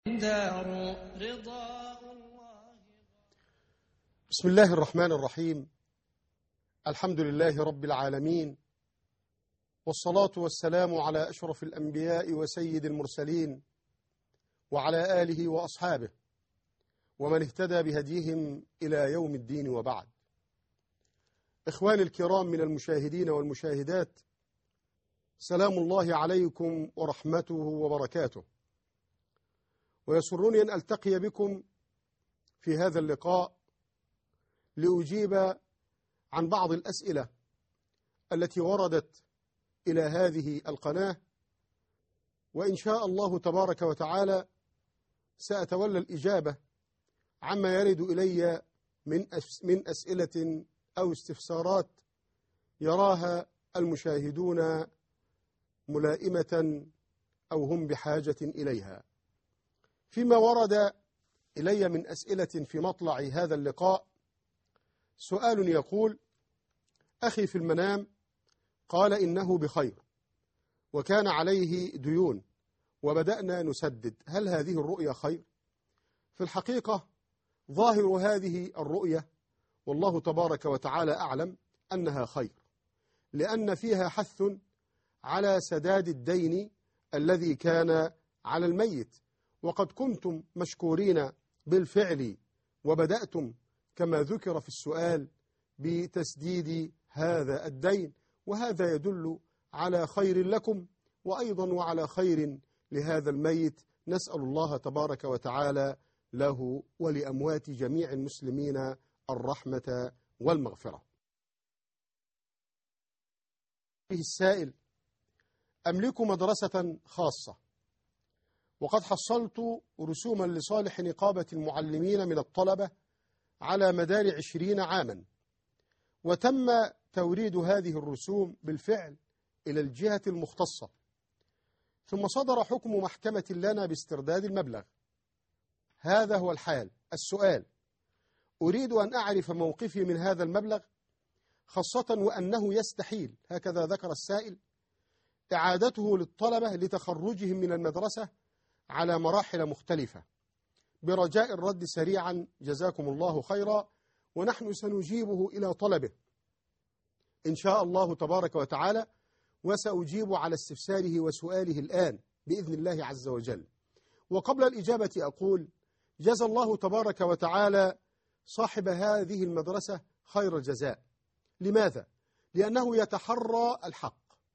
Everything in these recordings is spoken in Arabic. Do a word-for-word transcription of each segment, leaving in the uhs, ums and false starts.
دار رضا الله. بسم الله الرحمن الرحيم. الحمد لله رب العالمين، والصلاة والسلام على أشرف الأنبياء وسيد المرسلين وعلى آله وأصحابه ومن اهتدى بهديهم إلى يوم الدين، وبعد. إخواني الكرام من المشاهدين والمشاهدات، سلام الله عليكم ورحمته وبركاته، ويسرني أن ألتقي بكم في هذا اللقاء لأجيب عن بعض الأسئلة التي وردت إلى هذه القناة، وإن شاء الله تبارك وتعالى سأتولى الإجابة عما يرد إلي من من أسئلة أو استفسارات يراها المشاهدون ملائمة أو هم بحاجة إليها. فيما ورد إلي من أسئلة في مطلع هذا اللقاء سؤال يقول: أخي في المنام قال إنه بخير وكان عليه ديون وبدأنا نسدد، هل هذه الرؤيا خير؟ في الحقيقة ظاهر هذه الرؤيا والله تبارك وتعالى أعلم أنها خير، لأن فيها حث على سداد الدين الذي كان على الميت، وقد كنتم مشكورين بالفعل وبدأتم كما ذكر في السؤال بتسديد هذا الدين، وهذا يدل على خير لكم وأيضا وعلى خير لهذا الميت. نسأل الله تبارك وتعالى له ولأموات جميع المسلمين الرحمة والمغفرة. السائل: أملك مدرسة خاصة وقد حصلت رسوما لصالح نقابة المعلمين من الطلبة على مدار عشرين عاما، وتم توريد هذه الرسوم بالفعل إلى الجهة المختصة، ثم صدر حكم محكمة لنا باسترداد المبلغ. هذا هو الحال. السؤال: أريد أن أعرف موقفي من هذا المبلغ، خاصة وأنه يستحيل، هكذا ذكر السائل، إعادته للطلبة لتخرجهم من المدرسة على مراحل مختلفة، برجاء الرد سريعا جزاكم الله خيرا، ونحن سنجيبه إلى طلبه إن شاء الله تبارك وتعالى، وسأجيب على استفساره وسؤاله الآن بإذن الله عز وجل. وقبل الإجابة أقول: جزا الله تبارك وتعالى صاحب هذه المدرسة خير الجزاء. لماذا؟ لأنه يتحرى الحق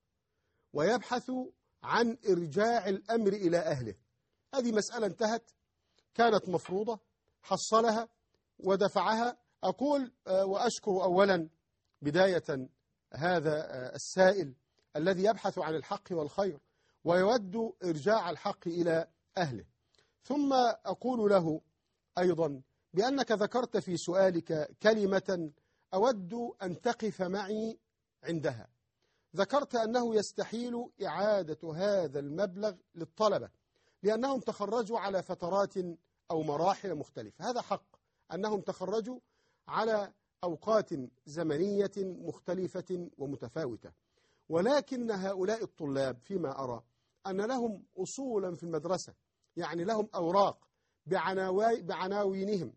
ويبحث عن إرجاع الأمر إلى أهله. هذه مسألة انتهت، كانت مفروضة، حصلها ودفعها. أقول وأشكر أولا بداية هذا السائل الذي يبحث عن الحق والخير ويود إرجاع الحق إلى أهله، ثم أقول له أيضا بأنك ذكرت في سؤالك كلمة أود أن تقف معي عندها. ذكرت أنه يستحيل إعادة هذا المبلغ للطلبة لأنهم تخرجوا على فترات أو مراحل مختلفة. هذا حق، أنهم تخرجوا على أوقات زمنية مختلفة ومتفاوتة، ولكن هؤلاء الطلاب فيما أرى أن لهم أصولا في المدرسة، يعني لهم أوراق بعناوينهم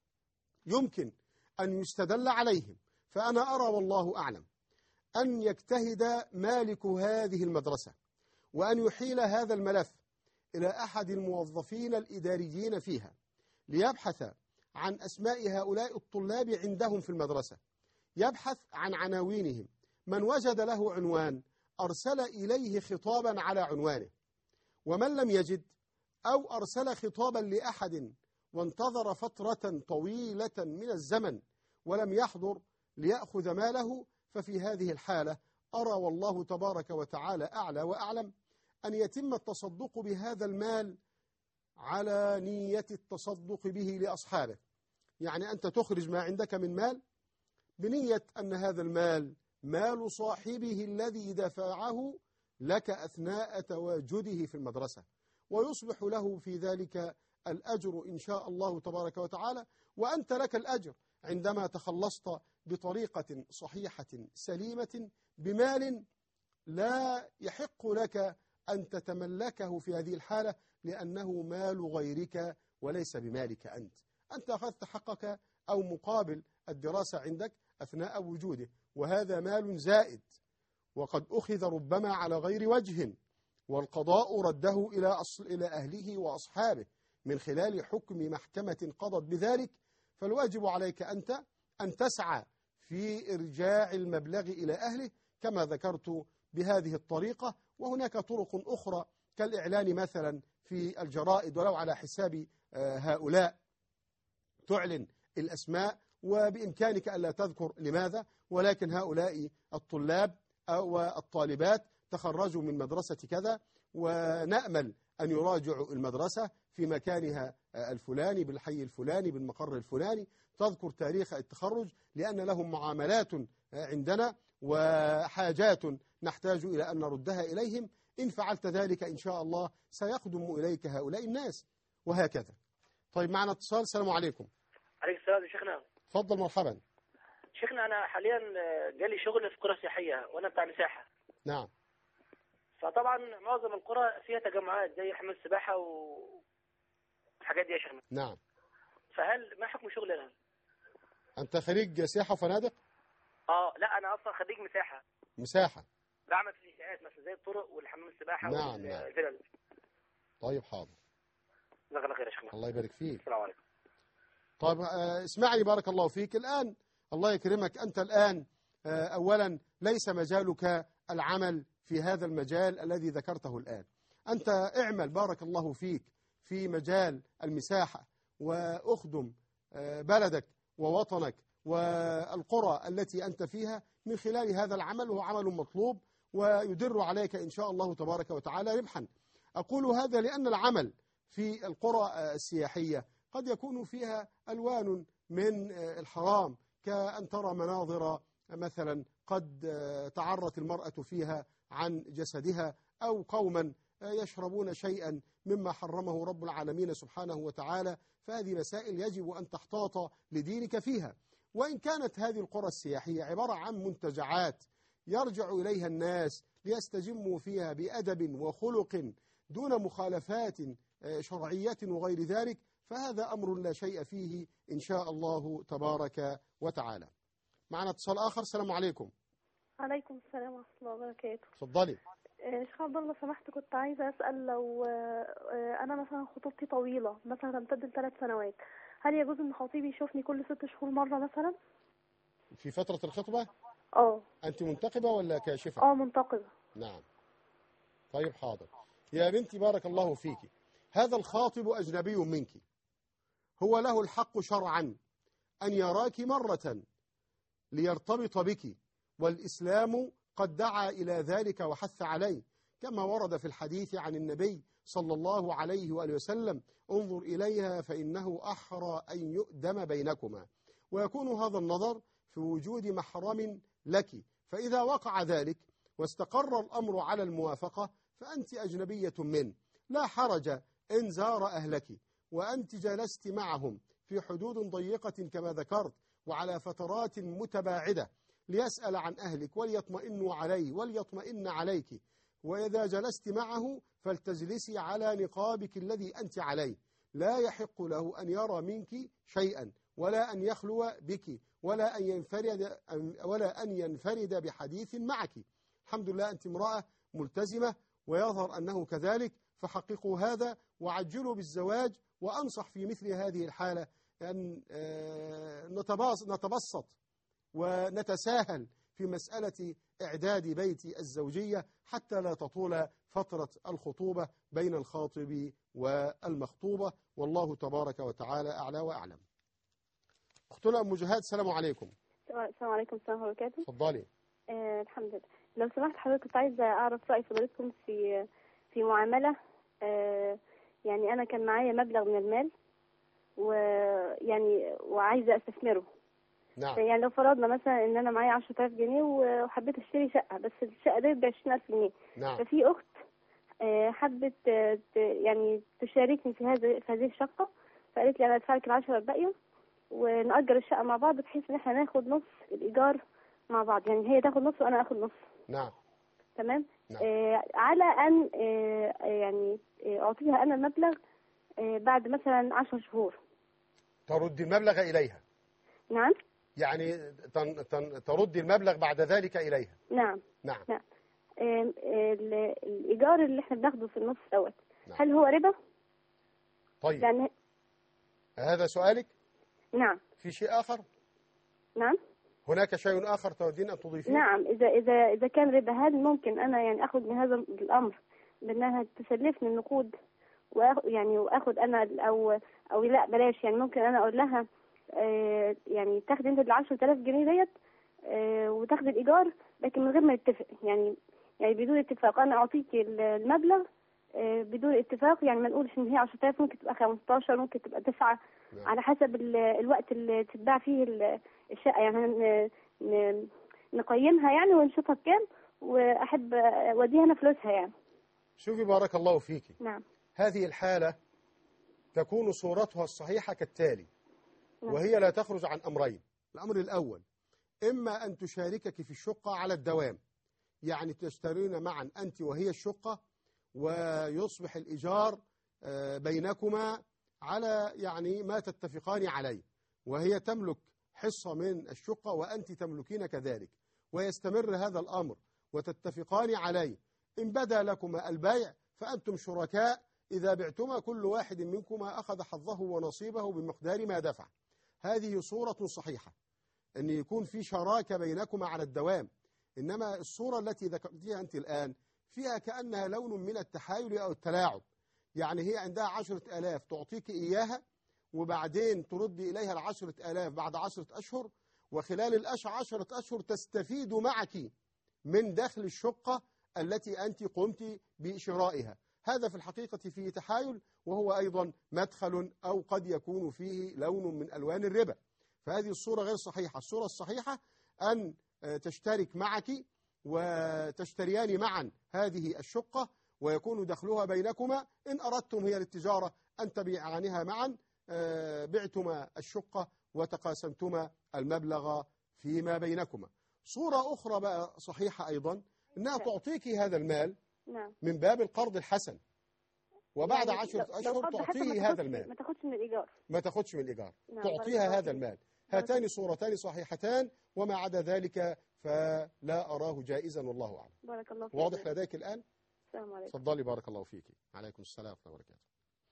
يمكن أن يستدل عليهم. فأنا أرى والله أعلم أن يجتهد مالك هذه المدرسة وأن يحيل هذا الملف إلى أحد الموظفين الإداريين فيها ليبحث عن أسماء هؤلاء الطلاب عندهم في المدرسة، يبحث عن عناوينهم، من وجد له عنوان أرسل إليه خطابا على عنوانه، ومن لم يجد أو أرسل خطابا لأحد وانتظر فترة طويلة من الزمن ولم يحضر ليأخذ ماله، ففي هذه الحالة أرى والله تبارك وتعالى أعلى وأعلم أن يتم التصدق بهذا المال على نية التصدق به لأصحابه. يعني أنت تخرج ما عندك من مال بنية أن هذا المال مال صاحبه الذي دفعه لك أثناء تواجده في المدرسة، ويصبح له في ذلك الأجر إن شاء الله تبارك وتعالى، وأنت لك الأجر عندما تخلصت بطريقة صحيحة سليمة بمال لا يحق لك أن تتملكه في هذه الحالة لأنه مال غيرك وليس بمالك أنت. أنت أخذت حقك أو مقابل الدراسة عندك أثناء وجوده، وهذا مال زائد وقد أخذ ربما على غير وجه، والقضاء رده إلى أصل إلى أهله وأصحابه من خلال حكم محكمة قضت بذلك. فالواجب عليك أنت أن تسعى في إرجاع المبلغ إلى أهله كما ذكرت بهذه الطريقة. وهناك طرق أخرى كالإعلان مثلا في الجرائد ولو على حساب هؤلاء، تعلن الأسماء وبإمكانك ألا تذكر لماذا، ولكن هؤلاء الطلاب أو الطالبات تخرجوا من مدرسة كذا ونأمل أن يراجعوا المدرسة في مكانها الفلاني بالحي الفلاني بالمقر الفلاني، تذكر تاريخ التخرج لأن لهم معاملات عندنا وحاجات نحتاج إلى أن نردها إليهم. إن فعلت ذلك إن شاء الله سيقدم إليك هؤلاء الناس وهكذا. طيب معنا اتصال. السلام عليكم. عليكم السلام يا شيخنا. تفضل مرحبا. شيخنا أنا حاليا جالي شغل في قرى سياحية وأنا بتاع مساحة. نعم. فطبعا معظم القرى فيها تجمعات زي حمام السباحة والحاجات دي يا شيخنا. نعم. فهل ما حكم شغلي أنا؟ أنت خريج سياحة وفنادق؟ اه لا أنا أصلا خريج مساحة. مساحة. بعمل في الإنشاءات مثلا زي الطرق والحمام السباحة. نعم نعم. والفلل. طيب حاضر. جزاك الله خير يا شيخنا. الله يبارك فيك. السلام عليكم. طيب اسمعني بارك الله فيك. الآن الله يكرمك، أنت الآن أولا ليس مجالك العمل في هذا المجال الذي ذكرته الآن. أنت اعمل بارك الله فيك في مجال المساحة وأخدم بلدك ووطنك والقرى التي أنت فيها من خلال هذا العمل، وهو عمل مطلوب ويدر عليك إن شاء الله تبارك وتعالى ربحا. أقول هذا لأن العمل في القرى السياحية قد يكون فيها ألوان من الحرام، كأن ترى مناظر مثلا قد تعرت المرأة فيها عن جسدها، أو قوما يشربون شيئا مما حرمه رب العالمين سبحانه وتعالى. فهذه مسائل يجب أن تحتاط لدينك فيها. وإن كانت هذه القرى السياحية عبارة عن منتجعات يرجع إليها الناس ليستجموا فيها بأدب وخلق دون مخالفات شرعية وغير ذلك، فهذا أمر لا شيء فيه إن شاء الله تبارك وتعالى. معنا اتصال آخر. السلام عليكم. عليكم السلام ورحمة الله وبركاته. تفضلي. شيخ عبد الله سمحت، كنت عايزة أسأل لو أنا مثلا خطوبتي طويلة مثلا تمتد لثلاث سنوات، هل يجوز إن خطيبي يشوفني كل ست شهور مرة مثلا؟ في فترة الخطبة؟ اه. أنت منتقبة ولا كاشفة؟ اه منتقبة. نعم. طيب حاضر. يا بنتي بارك الله فيك، هذا الخاطب أجنبي منك، هو له الحق شرعا أن يراك مرة ليرتبط بك، والإسلام قد دعا إلى ذلك وحث عليه، كما ورد في الحديث عن النبي صلى الله عليه وآله وسلم: انظر إليها فإنه أحرى أن يؤدم بينكما. ويكون هذا النظر في وجود محرم لك، فإذا وقع ذلك واستقر الأمر على الموافقة فأنت أجنبية منه، لا حرج إن زار أهلك وأنت جلست معهم في حدود ضيقة كما ذكرت وعلى فترات متباعدة ليسأل عن أهلك وليطمئنوا عليه وليطمئن عليك. وإذا جلست معه فلتجلسي على نقابك الذي أنت عليه، لا يحق له أن يرى منك شيئا ولا أن يخلو بك ولا أن ينفرد ولا أن ينفرد بحديث معك. الحمد لله أنت امرأة ملتزمة ويظهر أنه كذلك، فحققوا هذا وعجلوا بالزواج. وأنصح في مثل هذه الحالة أن نتبسط ونتساهل في مسألة إعداد بيت الزوجية حتى لا تطول فترة الخطوبة بين الخاطب والمخطوبة، والله تبارك وتعالى أعلى وأعلم. أختنا أم جهاد، السلام عليكم. السلام عليكم ورحمة الله وبركاته. تفضلي. آه الحمد لله. لو سمحت حضرتك كنت عايزة أعرف رأي فضيلتكم في في معاملة، آه يعني أنا كان معايا مبلغ من المال ويعني وعايزة أستثمره. نعم. يعني لو فرضنا مثلا ان انا معايا عشرة آلاف جنيه وحبيت اشتري شقه، بس الشقه دي ب عشرين ألف جنيه. نعم. ففي اخت حبت يعني تشاركني في هذه في هذه الشقه، فقالت لي انا ادفع لك العشرة الباقيه ونأجر الشقه مع بعض بحيث ان احنا ناخد نص الايجار مع بعض، يعني هي تاخد نص وانا اخد نص. نعم. تمام. نعم. آه على ان آه يعني آه اعطيها انا المبلغ آه بعد مثلا عشر شهور. ترد المبلغ إليها. نعم. يعني تن تن ترد المبلغ بعد ذلك إليها. نعم. نعم. نعم. آه ال- الايجار اللي احنا بناخده في النص دوت، نعم. هل هو ربا؟ طيب، لان هذا سؤالك؟ نعم. في شيء آخر؟ نعم. هناك شيء آخر تودين أن تضيفيه؟ نعم. اذا اذا اذا كان ربا، هل ممكن انا يعني اخذ من هذا الامر بانها تسلفني النقود وأخ يعني واخذ انا او او لا بلاش، يعني ممكن انا اقول لها آه يعني تاخد انت ال عشرة آلاف جنيه ديت آه وتاخد الايجار، لكن من غير ما نتفق، يعني يعني بدون اتفاق. انا اعطيك المبلغ آه بدون اتفاق، يعني ما نقولش ان هي عشرة آلاف، ممكن تبقى خمستاشر، ممكن تبقى تسعة. نعم. على حسب ال- الوقت اللي تتباع فيه ال- الشقه، يعني ن- ن- نقيمها يعني ونشوفها بكام، واحب اوديها انا فلوسها يعني. شوفي بارك الله فيك، نعم. هذه الحالة تكون صورتها الصحيحة كالتالي، نعم. وهي لا تخرج عن أمرين. الأمر الأول، إما أن تشاركك في الشقة على الدوام، يعني تشترين معا أنت وهي الشقة، ويصبح الإيجار آه، بينكما على يعني ما تتفقان عليه، وهي تملك حصة من الشقة وأنت تملكين كذلك، ويستمر هذا الأمر وتتفقان عليه. إن بدا لكما البيع فأنتم شركاء، إذا بعتما كل واحد منكما أخذ حظه ونصيبه بمقدار ما دفع. هذه صورة صحيحة، أن يكون في شراكة بينكما على الدوام. إنما الصورة التي ذكرتيها أنت الآن فيها كأنها لون من التحايل أو التلاعب، يعني هي عندها عشرة آلاف تعطيك إياها، وبعدين تردي إليها العشرة آلاف بعد عشرة أشهر، وخلال الأشهر عشرة أشهر تستفيد معك من دخل الشقة التي أنت قمت بشرائها. هذا في الحقيقة فيه تحايل، وهو أيضا مدخل أو قد يكون فيه لون من ألوان الربا. فهذه الصورة غير صحيحة. الصورة الصحيحة أن تشترك معك وتشتريان معا هذه الشقة، ويكون دخلها بينكما. إن أردتم هي للتجارة أن تبيعانها معا، بعتما الشقة وتقاسمتما المبلغ فيما بينكما. صورة أخرى بقى صحيحة أيضا، أنها تعطيك هذا المال نعم. من باب القرض الحسن، وبعد يعني عشرة لو- لو أشهر قرض حتى ما تعطيه تاخدش- هذا المال، ما تاخدش من الايجار. ما تاخدش من الإيجار، نعم. بارك الله تعطيها هذا فيك. المال. بارك هاتان صورتان صحيحتان، وما عدا ذلك فلا أراه جائزا، والله أعلم. بارك الله فيك. واضح لديك الآن؟ السلام عليكم. تفضلي بارك الله فيك. عليكم السلام ورحمة الله وبركاته.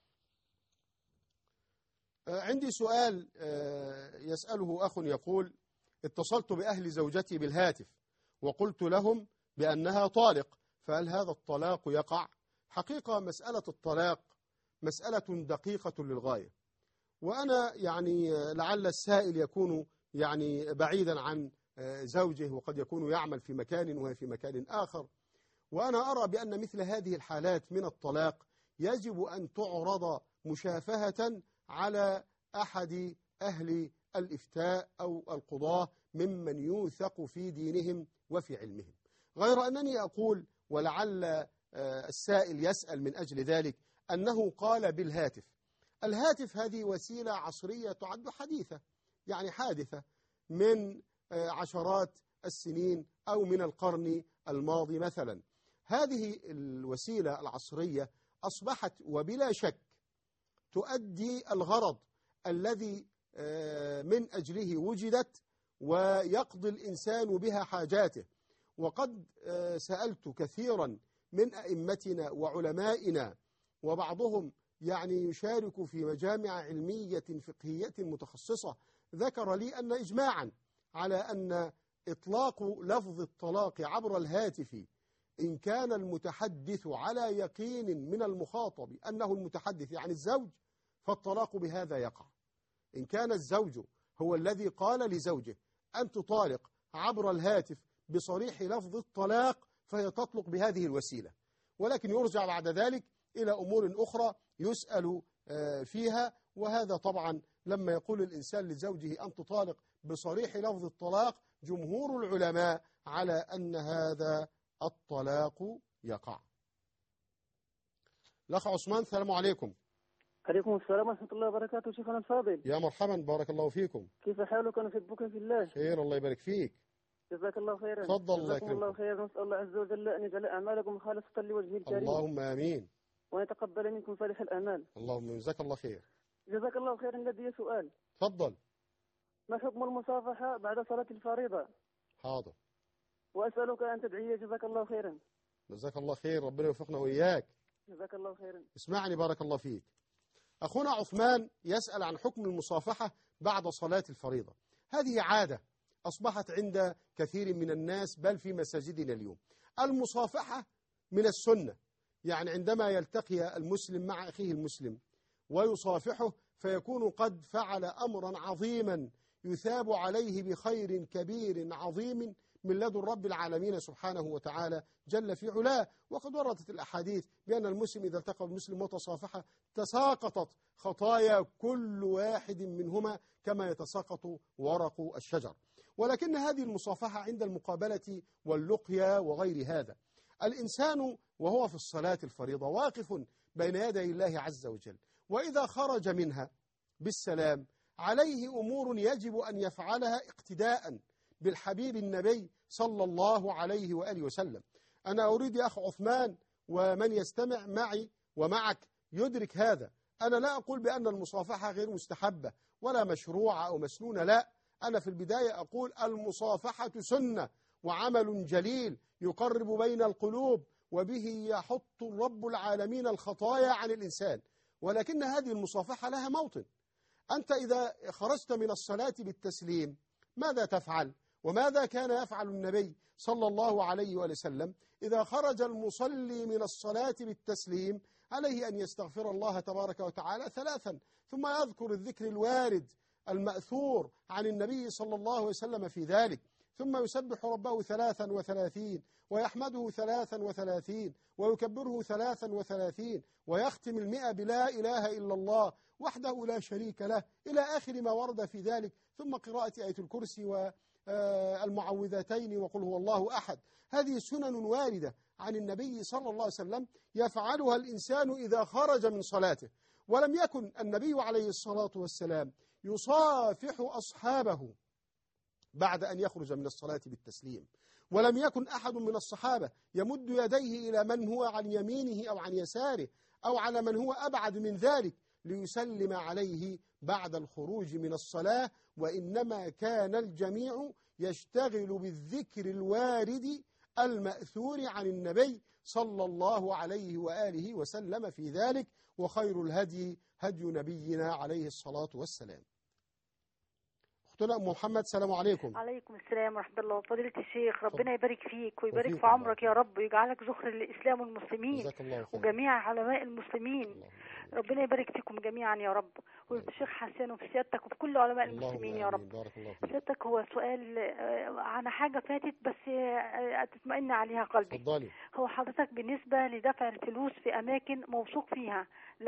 آه، عندي سؤال آه، يسأله أخ يقول: اتصلت بأهل زوجتي بالهاتف وقلت لهم بأنها طالق، فهل هذا الطلاق يقع؟ حقيقة مسألة الطلاق مسألة دقيقة للغاية، وأنا يعني لعل السائل يكون يعني بعيدا عن زوجه، وقد يكون يعمل في مكان وهي في مكان آخر، وأنا أرى بأن مثل هذه الحالات من الطلاق يجب أن تعرض مشافهة على أحد أهل الإفتاء أو القضاة ممن يوثق في دينهم وفي علمهم. غير أنني أقول، ولعل السائل يسأل من أجل ذلك، أنه قال بالهاتف. الهاتف هذه وسيلة عصرية تعد حديثة، يعني حادثة من عشرات السنين أو من القرن الماضي مثلا. هذه الوسيلة العصرية أصبحت وبلا شك تؤدي الغرض الذي من أجله وجدت، ويقضي الإنسان بها حاجاته. وقد سألت كثيرا من أئمتنا وعلمائنا، وبعضهم يعني يشارك في مجامع علمية فقهية متخصصة، ذكر لي أن إجماعا على أن إطلاق لفظ الطلاق عبر الهاتف إن كان المتحدث على يقين من المخاطب أنه المتحدث يعني الزوج، فالطلاق بهذا يقع. إن كان الزوج هو الذي قال لزوجه أنت طالق عبر الهاتف بصريح لفظ الطلاق، فهي تطلق بهذه الوسيلة. ولكن يرجع بعد ذلك إلى أمور أخرى يسأل فيها، وهذا طبعا لما يقول الإنسان لزوجه أنت طالق بصريح لفظ الطلاق، جمهور العلماء على أن هذا الطلاق يقع. الأخ عثمان، السلام عليكم. عليكم السلام ورحمة الله وبركاته. شيخنا الفاضل، يا مرحبا، بارك الله فيكم. كيف حالك؟ نحبك في الله. خير، الله يبارك فيك. جزاك الله خيرا. تفضل. الله جزاكم الله يكرمكم. خيرا. نسأل الله عز وجل أن يجعل أعمالكم خالصة لوجهه الكريم، اللهم آمين. وأن يتقبل منكم صالح الأعمال. اللهم جزاك الله خير. جزاك الله خيرا. لدي سؤال: تفضل. ما حكم المصافحة بعد صلاة الفريضة؟ حاضر. وأسألك أن تدعي. جزاك الله خيرا. جزاك الله خير، ربنا يوفقنا وإياك. جزاك الله خيرا. اسمعني بارك الله فيك. أخونا عثمان يسأل عن حكم المصافحة بعد صلاة الفريضة. هذه عادة أصبحت عند كثير من الناس بل في مساجدنا اليوم. المصافحة من السنة، يعني عندما يلتقي المسلم مع أخيه المسلم ويصافحه فيكون قد فعل أمرا عظيما يثاب عليه بخير كبير عظيم من لدن رب العالمين سبحانه وتعالى جل في علاه. وقد وردت الأحاديث بأن المسلم إذا التقى المسلم وتصافحه تساقطت خطايا كل واحد منهما كما يتساقط ورق الشجر. ولكن هذه المصافحة عند المقابلة واللقيا وغير هذا. الإنسان وهو في الصلاة الفريضة واقف بين يدي الله عز وجل، وإذا خرج منها بالسلام عليه أمور يجب أن يفعلها اقتداء بالحبيب النبي صلى الله عليه وآله وسلم. أنا أريد يا أخ عثمان ومن يستمع معي ومعك يدرك هذا. أنا لا أقول بأن المصافحة غير مستحبة ولا مشروعة أو مسنونة، لا. أنا في البداية أقول المصافحة سنة وعمل جليل يقرب بين القلوب، وبه يحط رب العالمين الخطايا عن الإنسان. ولكن هذه المصافحة لها موطن. أنت إذا خرجت من الصلاة بالتسليم ماذا تفعل؟ وماذا كان يفعل النبي صلى الله عليه وسلم؟ إذا خرج المصلي من الصلاة بالتسليم عليه أن يستغفر الله تبارك وتعالى ثلاثا، ثم يذكر الذكر الوارد المأثور عن النبي صلى الله عليه وسلم في ذلك، ثم يسبح ربه ثلاثا وثلاثين، ويحمده ثلاثا وثلاثين، ويكبره ثلاثا وثلاثين، ويختم المئة بلا إله إلا الله وحده لا شريك له إلى آخر ما ورد في ذلك، ثم قراءة آية الكرسي والمعوذتين وقل هو الله أحد. هذه سنن واردة عن النبي صلى الله عليه وسلم يفعلها الإنسان إذا خرج من صلاته. ولم يكن النبي عليه الصلاة والسلام يصافح أصحابه بعد أن يخرج من الصلاة بالتسليم، ولم يكن أحد من الصحابة يمد يديه إلى من هو عن يمينه أو عن يساره أو على من هو أبعد من ذلك ليسلم عليه بعد الخروج من الصلاة، وإنما كان الجميع يشتغل بالذكر الوارد المأثور عن النبي صلى الله عليه وآله وسلم في ذلك، وخير الهدي هدي نبينا عليه الصلاة والسلام. أختنا أم محمد، السلام عليكم. عليكم السلام ورحمة الله. فضيلة الشيخ، ربنا يبارك فيك ويبارك وفيكم في عمرك يا رب، ويجعلك ذخر للإسلام والمسلمين جزاك الله خير. وجميع علماء المسلمين. الله ربنا يبارك فيكم جميعا يا رب، وفي الشيخ حسان وفي سيادتك وفي كل علماء المسلمين يا رب. بارك الله فيك. سيادتك هو سؤال عن حاجة فاتت بس تطمئن عليها قلبي. اتفضلي. هو حضرتك بالنسبة لدفع الفلوس في أماكن موثوق فيها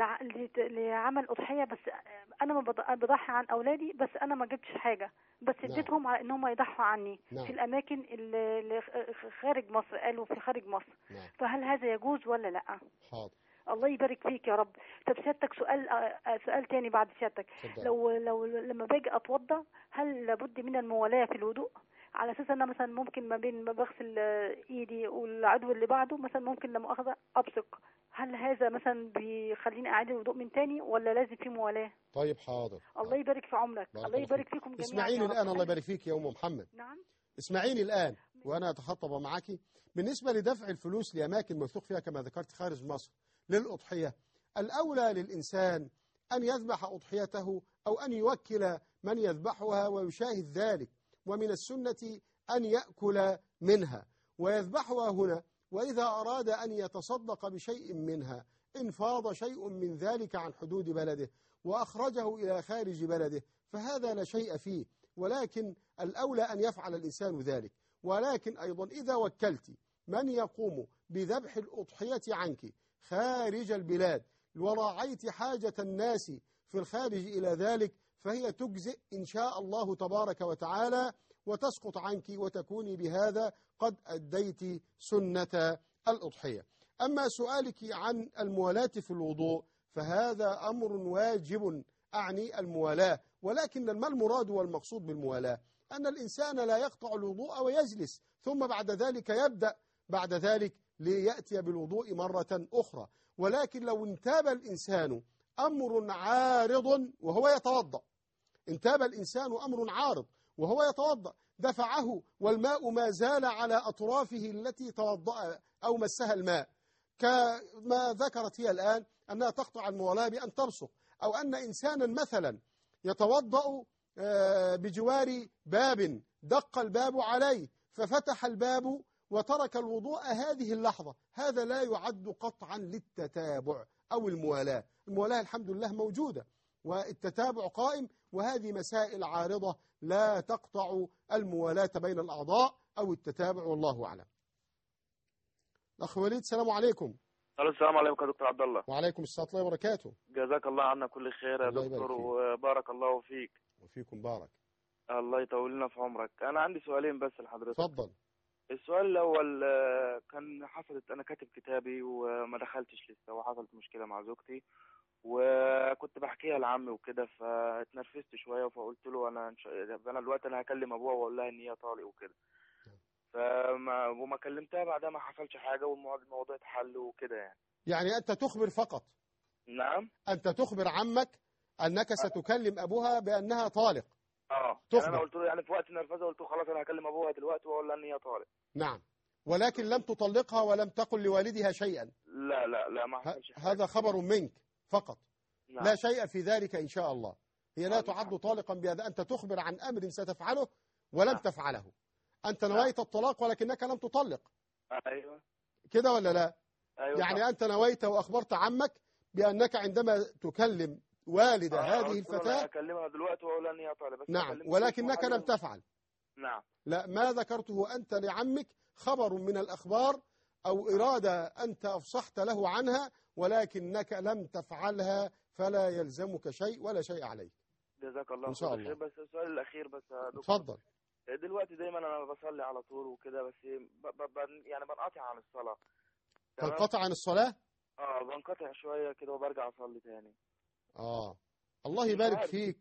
لعمل أضحية، بس أنا ما بضحي عن أولادي، بس أنا ما جبتش حاجة، بس اديتهم على إنهم يضحوا عني. نعم. في الأماكن اللي خارج مصر، قالوا في خارج مصر. نعم. فهل هذا يجوز ولا لا؟ حاضر. الله يبارك فيك يا رب. طب سيادتك سؤال سؤال تاني بعد سيادتك. لو لو لما باجي اتوضى هل لابد من الموالاة في الوضوء؟ على اساس ان انا مثلا ممكن ما بين ما بغسل ايدي والعضو اللي بعده مثلا ممكن لما اخذ ابصق، هل هذا مثلا بيخليني اعيد الوضوء من تاني ولا لازم في موالاة؟ طيب حاضر. الله يبارك في عمرك. الله يبارك فيكم جميعا. اسمعيني الان. الله يبارك فيك يا ام محمد. نعم. اسمعيني الان وانا اتخطب معك. بالنسبة لدفع الفلوس لأماكن موثوق فيها كما ذكرت خارج مصر للأضحية، الأولى للإنسان أن يذبح أضحيته أو أن يوكل من يذبحها ويشاهد ذلك، ومن السنة أن يأكل منها ويذبحها هنا، وإذا أراد أن يتصدق بشيء منها إن فاض شيء من ذلك عن حدود بلده وأخرجه إلى خارج بلده فهذا لا شيء فيه، ولكن الأولى أن يفعل الإنسان ذلك. ولكن أيضا إذا وكلت من يقوم بذبح الأضحية عنك خارج البلاد وراعيت حاجة الناس في الخارج إلى ذلك فهي تجزئ إن شاء الله تبارك وتعالى وتسقط عنك، وتكوني بهذا قد أديت سنة الأضحية. أما سؤالك عن الموالاة في الوضوء فهذا أمر واجب، أعني الموالاة، ولكن ما المراد والمقصود بالموالاة؟ أن الإنسان لا يقطع الوضوء ويجلس ثم بعد ذلك يبدأ بعد ذلك ليأتي بالوضوء مرة أخرى. ولكن لو انتاب الإنسان أمر عارض وهو يتوضأ، انتاب الإنسان أمر عارض وهو يتوضأ دفعه والماء ما زال على أطرافه التي توضأ أو مسها الماء، كما ذكرت هي الآن أنها تقطع الموالاة بأن تبصق، أو أن إنسانا مثلا يتوضأ بجوار باب دق الباب عليه ففتح الباب وترك الوضوء هذه اللحظة، هذا لا يعد قطعا للتتابع أو الموالاة. الموالاة الحمد لله موجودة والتتابع قائم، وهذه مسائل عارضة لا تقطع الموالاة بين الأعضاء أو التتابع، والله أعلم. الأخ وليد السلام عليكم. السلام عليكم يا دكتور عبد الله. وعليكم السلام ورحمة الله وبركاته. جزاك الله عنا كل خير يا دكتور وبارك الله فيك. وفيكم بارك. الله يطول لنا في عمرك. أنا عندي سؤالين بس لحضرتك. اتفضل. السؤال الأول، كان حصلت أنا كاتب كتابي وما دخلتش لسه، وحصلت مشكلة مع زوجتي وكنت بحكيها لعمي وكده، فاتنرفزت شوية فقلت له أنا أنا دلوقتي أنا هكلم أبوها وأقول لها إن هي طالق وكده. فما وما كلمتها بعدها ما حصلش حاجة والموضوع اتحل وكده يعني. يعني أنت تخبر فقط؟ نعم. أنت تخبر عمك أنك ستكلم أبوها بأنها طالق؟ اه يعني انا قلت له يعني في وقت النرفزه قلت له خلاص انا هكلم ابوها دلوقتي واقول لها ان هي طالق. نعم، ولكن لم تطلقها ولم تقل لوالدها شيئا؟ لا لا لا ما حصلش حاجه. هذا خبر منك فقط. نعم. لا شيء في ذلك ان شاء الله. هي لا تعد طالقا بهذا، انت تخبر عن امر ستفعله ولم نعم. تفعله. انت نويت نعم. الطلاق ولكنك لم تطلق. ايوه كده ولا لا؟ أيوة يعني صح. انت نويت واخبرت عمك بانك عندما تكلم والدة آه هذه الفتاة أكلمها دلوقتي وأقول أن هي طالبة. نعم، ولكنك لم تفعل. نعم. لا، ما ذكرته أنت لعمك خبر من الأخبار أو إرادة أنت أفصحت له عنها، ولكنك لم تفعلها، فلا يلزمك شيء ولا شيء عليك. جزاك الله إن شاء الله. بس السؤال الأخير بس يا دكتور. اتفضل. دلوقتي دايما أنا بصلي على طول وكده، بس ب ب يعني بنقطع عن الصلاة. تنقطع عن الصلاة؟ اه بنقطع شوية كده وبرجع أصلي تاني. آه الله يبارك فيك.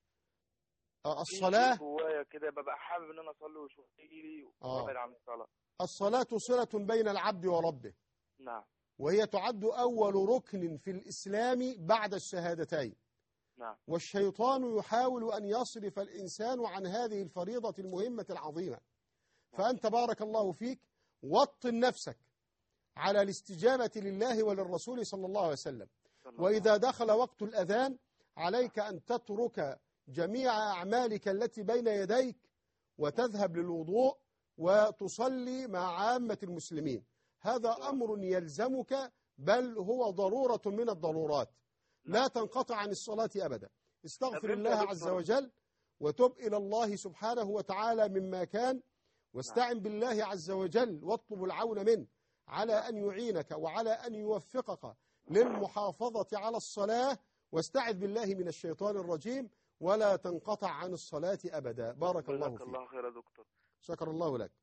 آه الصلاة جوايا كده ببقى حابب ان انا اصلي وشوية وابعد عن الصلاة. الصلاة صلة بين العبد وربه. نعم. وهي تعد أول ركن في الإسلام بعد الشهادتين. نعم. والشيطان يحاول أن يصرف الإنسان عن هذه الفريضة المهمة العظيمة. نعم. فأنت بارك الله فيك وطن نفسك على الاستجابة لله وللرسول صلى الله عليه وسلم. وإذا دخل وقت الأذان عليك أن تترك جميع أعمالك التي بين يديك وتذهب للوضوء وتصلي مع عامة المسلمين. هذا أمر يلزمك، بل هو ضرورة من الضرورات. لا تنقطع عن الصلاة أبدا. استغفر الله عز وجل وتب إلى الله سبحانه وتعالى مما كان، واستعن بالله عز وجل واطلب العون منه على أن يعينك وعلى أن يوفقك للمحافظة على الصلاة، واستعذ بالله من الشيطان الرجيم، ولا تنقطع عن الصلاة أبدا. بارك الله فيك. جزاك الله خير يا دكتور. شكر الله لك.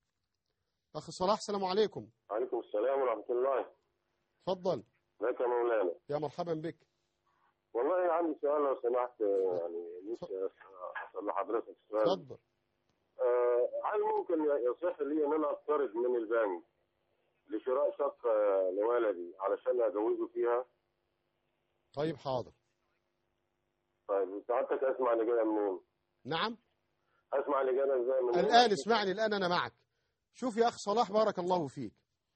أخي صلاح السلام عليكم. وعليكم السلام ورحمة الله. تفضل. ازيك يا مولانا؟ يا مرحبا بك. والله عندي سؤال لو سمحت، يعني نفسي أسأل لحضرتك سؤال. تفضل. أه هل ممكن يصح لي إن أنا أقترض من البنك لشراء شقة لولدي علشان أجوزه فيها؟ طيب حاضر. طيب سعادتك أسمع الإجابة منين؟ نعم. أسمع الإجابة إزاي منين؟ الآن اسمعني الآن أنا معك. شوف يا أخ صلاح بارك الله فيك،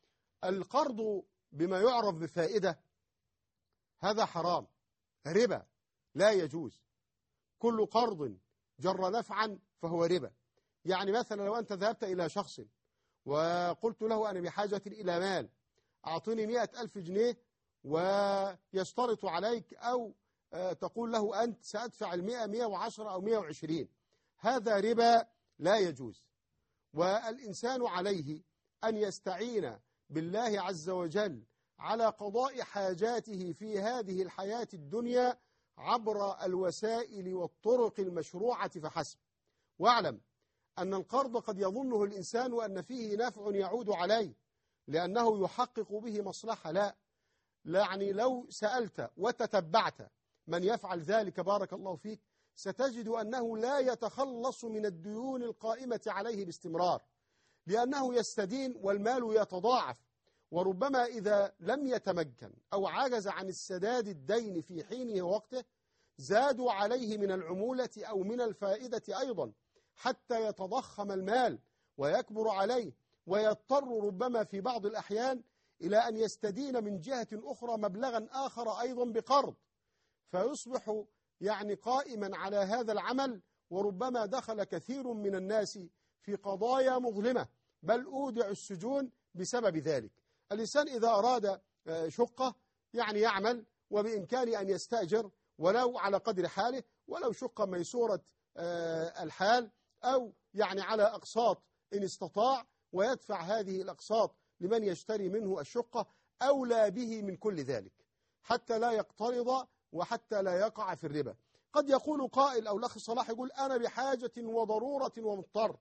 القرض بما يعرف بفائدة هذا حرام، ربا، لا يجوز. كل قرض جر نفعا فهو ربا. يعني مثلا لو أنت ذهبت إلى شخص وقلت له أنا بحاجة إلى مال، أعطني مئة ألف جنيه، ويشترط عليك أو تقول له أنت سأدفع المئة مئة وعشرة أو مئة وعشرين، هذا ربا لا يجوز. والإنسان عليه أن يستعين بالله عز وجل على قضاء حاجاته في هذه الحياة الدنيا عبر الوسائل والطرق المشروعة فحسب. واعلم أن القرض قد يظنه الإنسان أن فيه نفع يعود عليه لأنه يحقق به مصلحة. لا، يعني لو سألت وتتبعت من يفعل ذلك بارك الله فيك ستجد أنه لا يتخلص من الديون القائمة عليه باستمرار، لأنه يستدين والمال يتضاعف، وربما إذا لم يتمكن أو عجز عن السداد الدين في حينه ووقته زادوا عليه من العمولة أو من الفائدة أيضا حتى يتضخم المال ويكبر عليه، ويضطر ربما في بعض الأحيان إلى أن يستدين من جهة أخرى مبلغا آخر أيضا بقرض، فيصبح يعني قائما على هذا العمل. وربما دخل كثير من الناس في قضايا مظلمة بل أودع السجون بسبب ذلك. الإنسان إذا أراد شقة يعني يعمل، وبإمكانه أن يستأجر ولو على قدر حاله، ولو شقة ميسورة الحال أو يعني على أقساط إن استطاع، ويدفع هذه الأقساط لمن يشتري منه الشقة، أولى به من كل ذلك حتى لا يقترض وحتى لا يقع في الربا. قد يقول قائل أو الأخ صلاح يقول أنا بحاجة وضرورة ومضطر،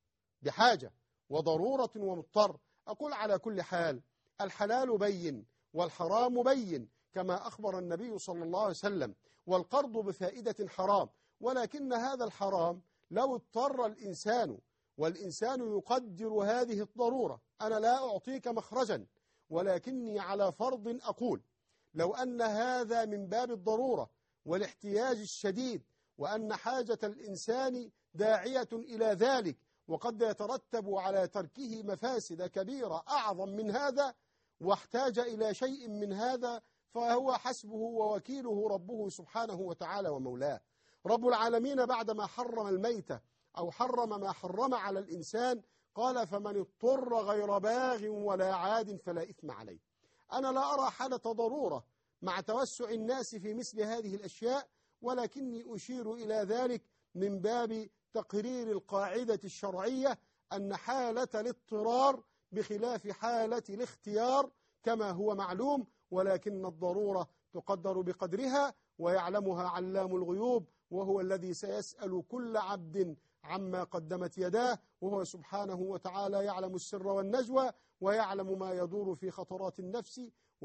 بحاجة وضرورة ومضطر. أقول على كل حال الحلال بين والحرام بين كما أخبر النبي صلى الله عليه وسلم، والقرض بفائدة حرام، ولكن هذا الحرام لو اضطر الإنسان والإنسان يقدر هذه الضرورة، أنا لا أعطيك مخرجا ولكني على فرض أقول لو أن هذا من باب الضرورة والاحتياج الشديد، وأن حاجة الإنسان داعية إلى ذلك، وقد يترتب على تركه مفاسد كبيرة أعظم من هذا، واحتاج إلى شيء من هذا، فهو حسبه ووكيله ربه سبحانه وتعالى ومولاه. رب العالمين بعدما حرم الميتة أو حرم ما حرم على الإنسان قال فمن اضطر غير باغ ولا عاد فلا إثم عليه. أنا لا أرى حالة ضرورة مع توسع الناس في مثل هذه الأشياء، ولكني أشير إلى ذلك من باب تقرير القاعدة الشرعية أن حالة الاضطرار بخلاف حالة الاختيار كما هو معلوم، ولكن الضرورة تقدر بقدرها ويعلمها علام الغيوب، وهو الذي سيسأل كل عبد عما قدمت يداه، وهو سبحانه وتعالى يعلم السر والنجوى، ويعلم ما يدور في خطرات النفس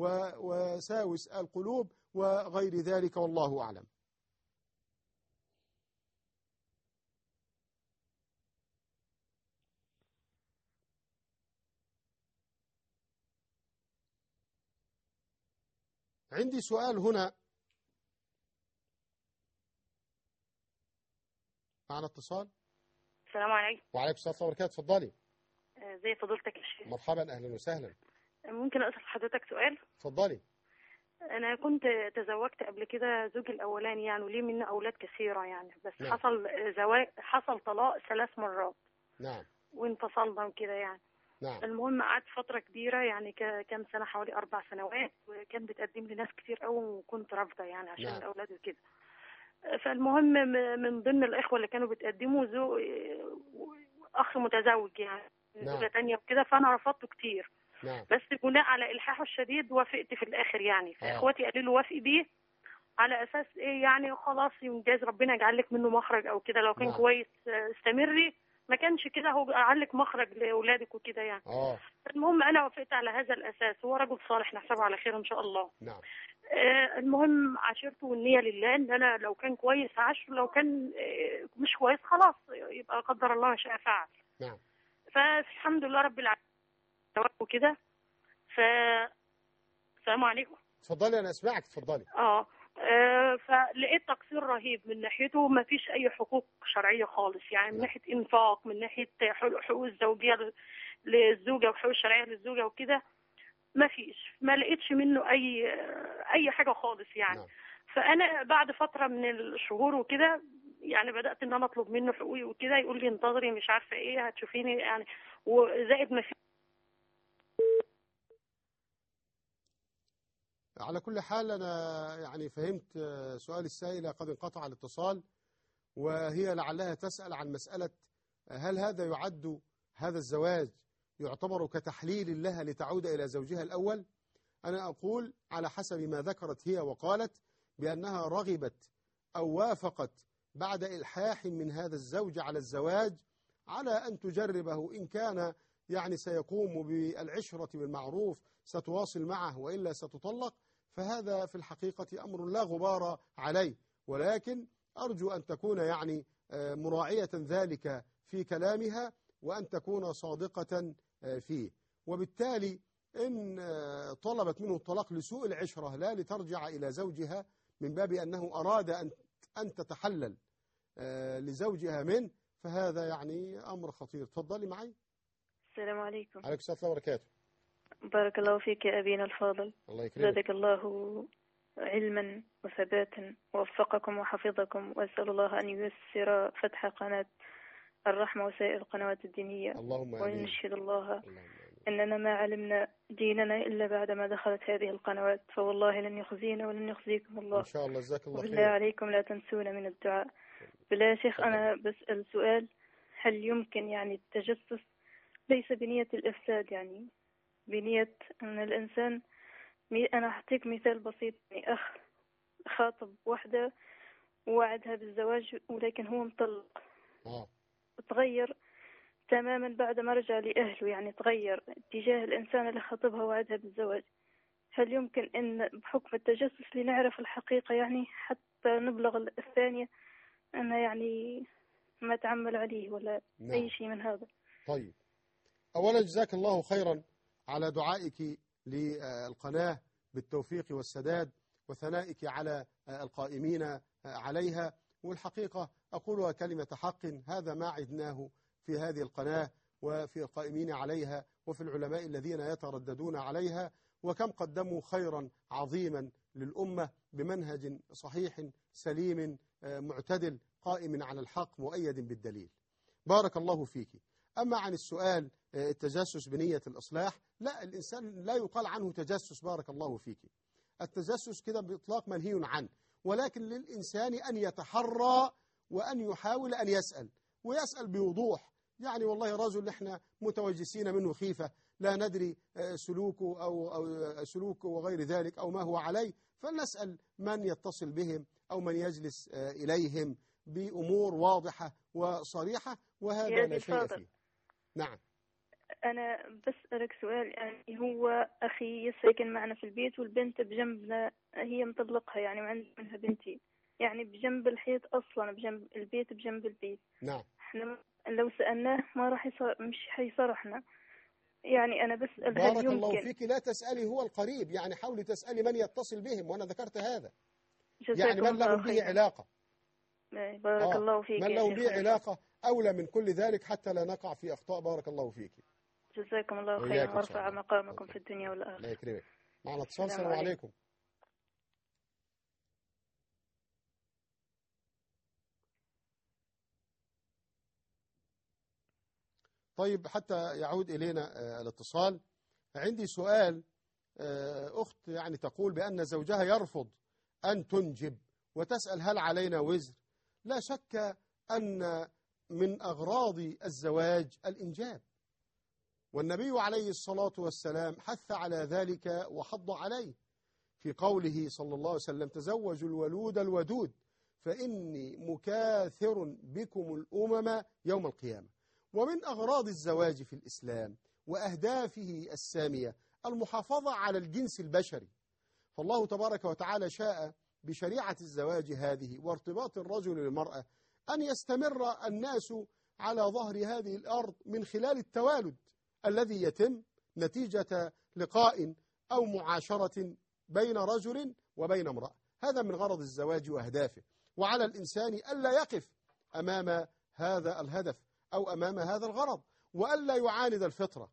وساوس القلوب وغير ذلك، والله أعلم. عندي سؤال هنا معنا اتصال. السلام عليكم. وعليكم السلام ورحمة الله وبركاته. اتفضلي. ازي فضيلتك يا شيخ؟ مرحبا، اهلا وسهلا. ممكن اسال حضرتك سؤال؟ اتفضلي. انا كنت تزوجت قبل كده زوجي الاولاني يعني، وليه منا اولاد كثيره يعني، بس نعم. حصل زواج حصل طلاق ثلاث مرات. نعم. وانفصلنا وكده يعني. نعم. المهم قعدت فتره كبيره يعني كام سنه، حوالي اربع سنوات، وكان بتقدم لي ناس كتير قوي وكنت رافضه يعني عشان نعم. الاولاد وكده. فالمهم من ضمن الاخوه اللي كانوا بتقدموا زو اخ متزوج يعني زوجة نعم. تانية وكده، فانا رفضته كتير. نعم. بس بناء على الحاحه الشديد وافقت في الاخر يعني، فاخواتي قالوا له وافقي بيه على اساس ايه يعني، خلاص ينجاز ربنا يجعل لك منه مخرج او كده، لو كان نعم. كويس استمري، ما كانش كده هو جعل لك مخرج لاولادك وكده يعني. اه المهم انا وافقت على هذا الاساس، هو رجل صالح نحسبه على خير ان شاء الله. نعم. آه المهم عاشرته والنيه لله ان انا لو كان كويس هعاشره، لو كان آه مش كويس خلاص يبقى قدر الله ما شاء فعل. نعم. فالحمد لله رب العالمين وكده. ف السلام عليكم. اتفضلي انا اسمعك. اتفضلي. اه فلقيت تقصير رهيب من ناحيته، ما فيش اي حقوق شرعيه خالص يعني، من ناحيه انفاق، من ناحيه حقوق الزوجيه للزوجه وحقوق الشرعيه للزوجه وكده، ما فيش، ما لقيتش منه اي اي حاجه خالص يعني. نعم. فانا بعد فتره من الشهور وكده يعني بدات ان انا اطلب منه حقوقي وكده، يقول لي انتظري مش عارفه ايه هتشوفيني يعني، وزائد ما في. على كل حال أنا يعني فهمت سؤال السائلة، قد انقطع الاتصال، وهي لعلها تسأل عن مسألة هل هذا يعد هذا الزواج يعتبر كتحليل لها لتعود إلى زوجها الأول. أنا أقول على حسب ما ذكرت هي وقالت بأنها رغبت أو وافقت بعد إلحاح من هذا الزوج على الزواج، على أن تجربه، إن كان يعني سيقوم بالعشرة بالمعروف ستواصل معه وإلا ستطلق، فهذا في الحقيقة أمر لا غبار عليه، ولكن أرجو أن تكون يعني مراعية ذلك في كلامها، وأن تكون صادقة فيه. وبالتالي إن طلبت منه الطلاق لسوء العشرة لا لترجع إلى زوجها، من باب أنه أراد أن أن تتحلل لزوجها منه، فهذا يعني أمر خطير. تفضلي معي. السلام عليكم. عليكم السلام ورحمة الله وبركاته. بارك الله فيك يا أبينا الفاضل. الله يكرمك. زادك الله علما وثباتا ووفقكم وحفظكم، وأسأل الله أن ييسر فتح قناة الرحمة وسائر القنوات الدينية. اللهم آمين. ونشهد الله أننا ما علمنا ديننا إلا بعدما دخلت هذه القنوات، فوالله لن يخزينا ولن يخزيكم الله إن شاء الله. جزاك الله خير. وبالله عليكم لا تنسونا من الدعاء. بالله يا شيخ أنا بسأل سؤال، هل يمكن يعني التجسس ليس بنية الإفساد، يعني بنية أن الإنسان، أنا أعطيك مثال بسيط، يعني أخ خاطب واحدة ووعدها بالزواج ولكن هو مطلق، آه. تغير تماما بعد ما رجع لأهله، يعني تغير اتجاه الإنسان اللي خاطبها ووعدها بالزواج. هل يمكن أن بحكم التجسس لنعرف الحقيقة، يعني حتى نبلغ الثانية أنها يعني ما تعمل عليه ولا نعم. أي شيء من هذا. طيب، أولا جزاك الله خيرا على دعائك للقناة بالتوفيق والسداد، وثنائك على القائمين عليها. والحقيقة أقولها كلمة حق، هذا ما عدناه في هذه القناة وفي القائمين عليها وفي العلماء الذين يترددون عليها، وكم قدموا خيرا عظيما للأمة بمنهج صحيح سليم معتدل قائم على الحق مؤيد بالدليل. بارك الله فيك. أما عن السؤال التجسس بنية الإصلاح، لا، الإنسان لا يقال عنه تجسس. بارك الله فيك. التجسس كده بإطلاق منهي عنه، ولكن للإنسان أن يتحرى وأن يحاول أن يسأل، ويسأل بوضوح. يعني والله رجل احنا متوجسين منه خيفة، لا ندري سلوكه أو, أو سلوكه وغير ذلك أو ما هو عليه، فلنسأل من يتصل بهم أو من يجلس إليهم بأمور واضحة وصريحة، وهذا لا شيء فيه. نعم. أنا بسألك سؤال، يعني هو أخي يسكن معنا في البيت والبنت بجنبنا، هي مطلقها يعني وعندي منها بنتي، يعني بجنب الحيط أصلا، بجنب البيت بجنب البيت. نعم. احنا لو سألناه ما راح يصر... مش حيصرحنا. يعني أنا بسأل بارك هل يمكن... الله فيك. لا تسألي هو القريب، يعني حاولي تسألي من يتصل بهم، وأنا ذكرت هذا، يعني من لهم به علاقة. بارك آه. الله فيك. من لهم به علاقة أولى من كل ذلك حتى لا نقع في أخطاء. بارك الله فيك. جزاكم الله خيرا وارفع مقامكم في الدنيا والآخرة. الله يكرمك. معنا اتصال. السلام عليكم. طيب، حتى يعود إلينا الاتصال، عندي سؤال. أخت يعني تقول بأن زوجها يرفض أن تنجب، وتسأل هل علينا وزر؟ لا شك أن من أغراض الزواج الإنجاب، والنبي عليه الصلاة والسلام حث على ذلك وحض عليه في قوله صلى الله عليه وسلم: تزوجوا الولود الودود فإني مكاثر بكم الأمم يوم القيامة. ومن أغراض الزواج في الإسلام وأهدافه السامية المحافظة على الجنس البشري، فالله تبارك وتعالى شاء بشريعة الزواج هذه وارتباط الرجل للمرأة أن يستمر الناس على ظهر هذه الأرض من خلال التوالد الذي يتم نتيجة لقاء أو معاشرة بين رجل وبين امرأة. هذا من غرض الزواج وأهدافه، وعلى الإنسان ألا يقف أمام هذا الهدف أو أمام هذا الغرض، وألا يعاند الفطرة.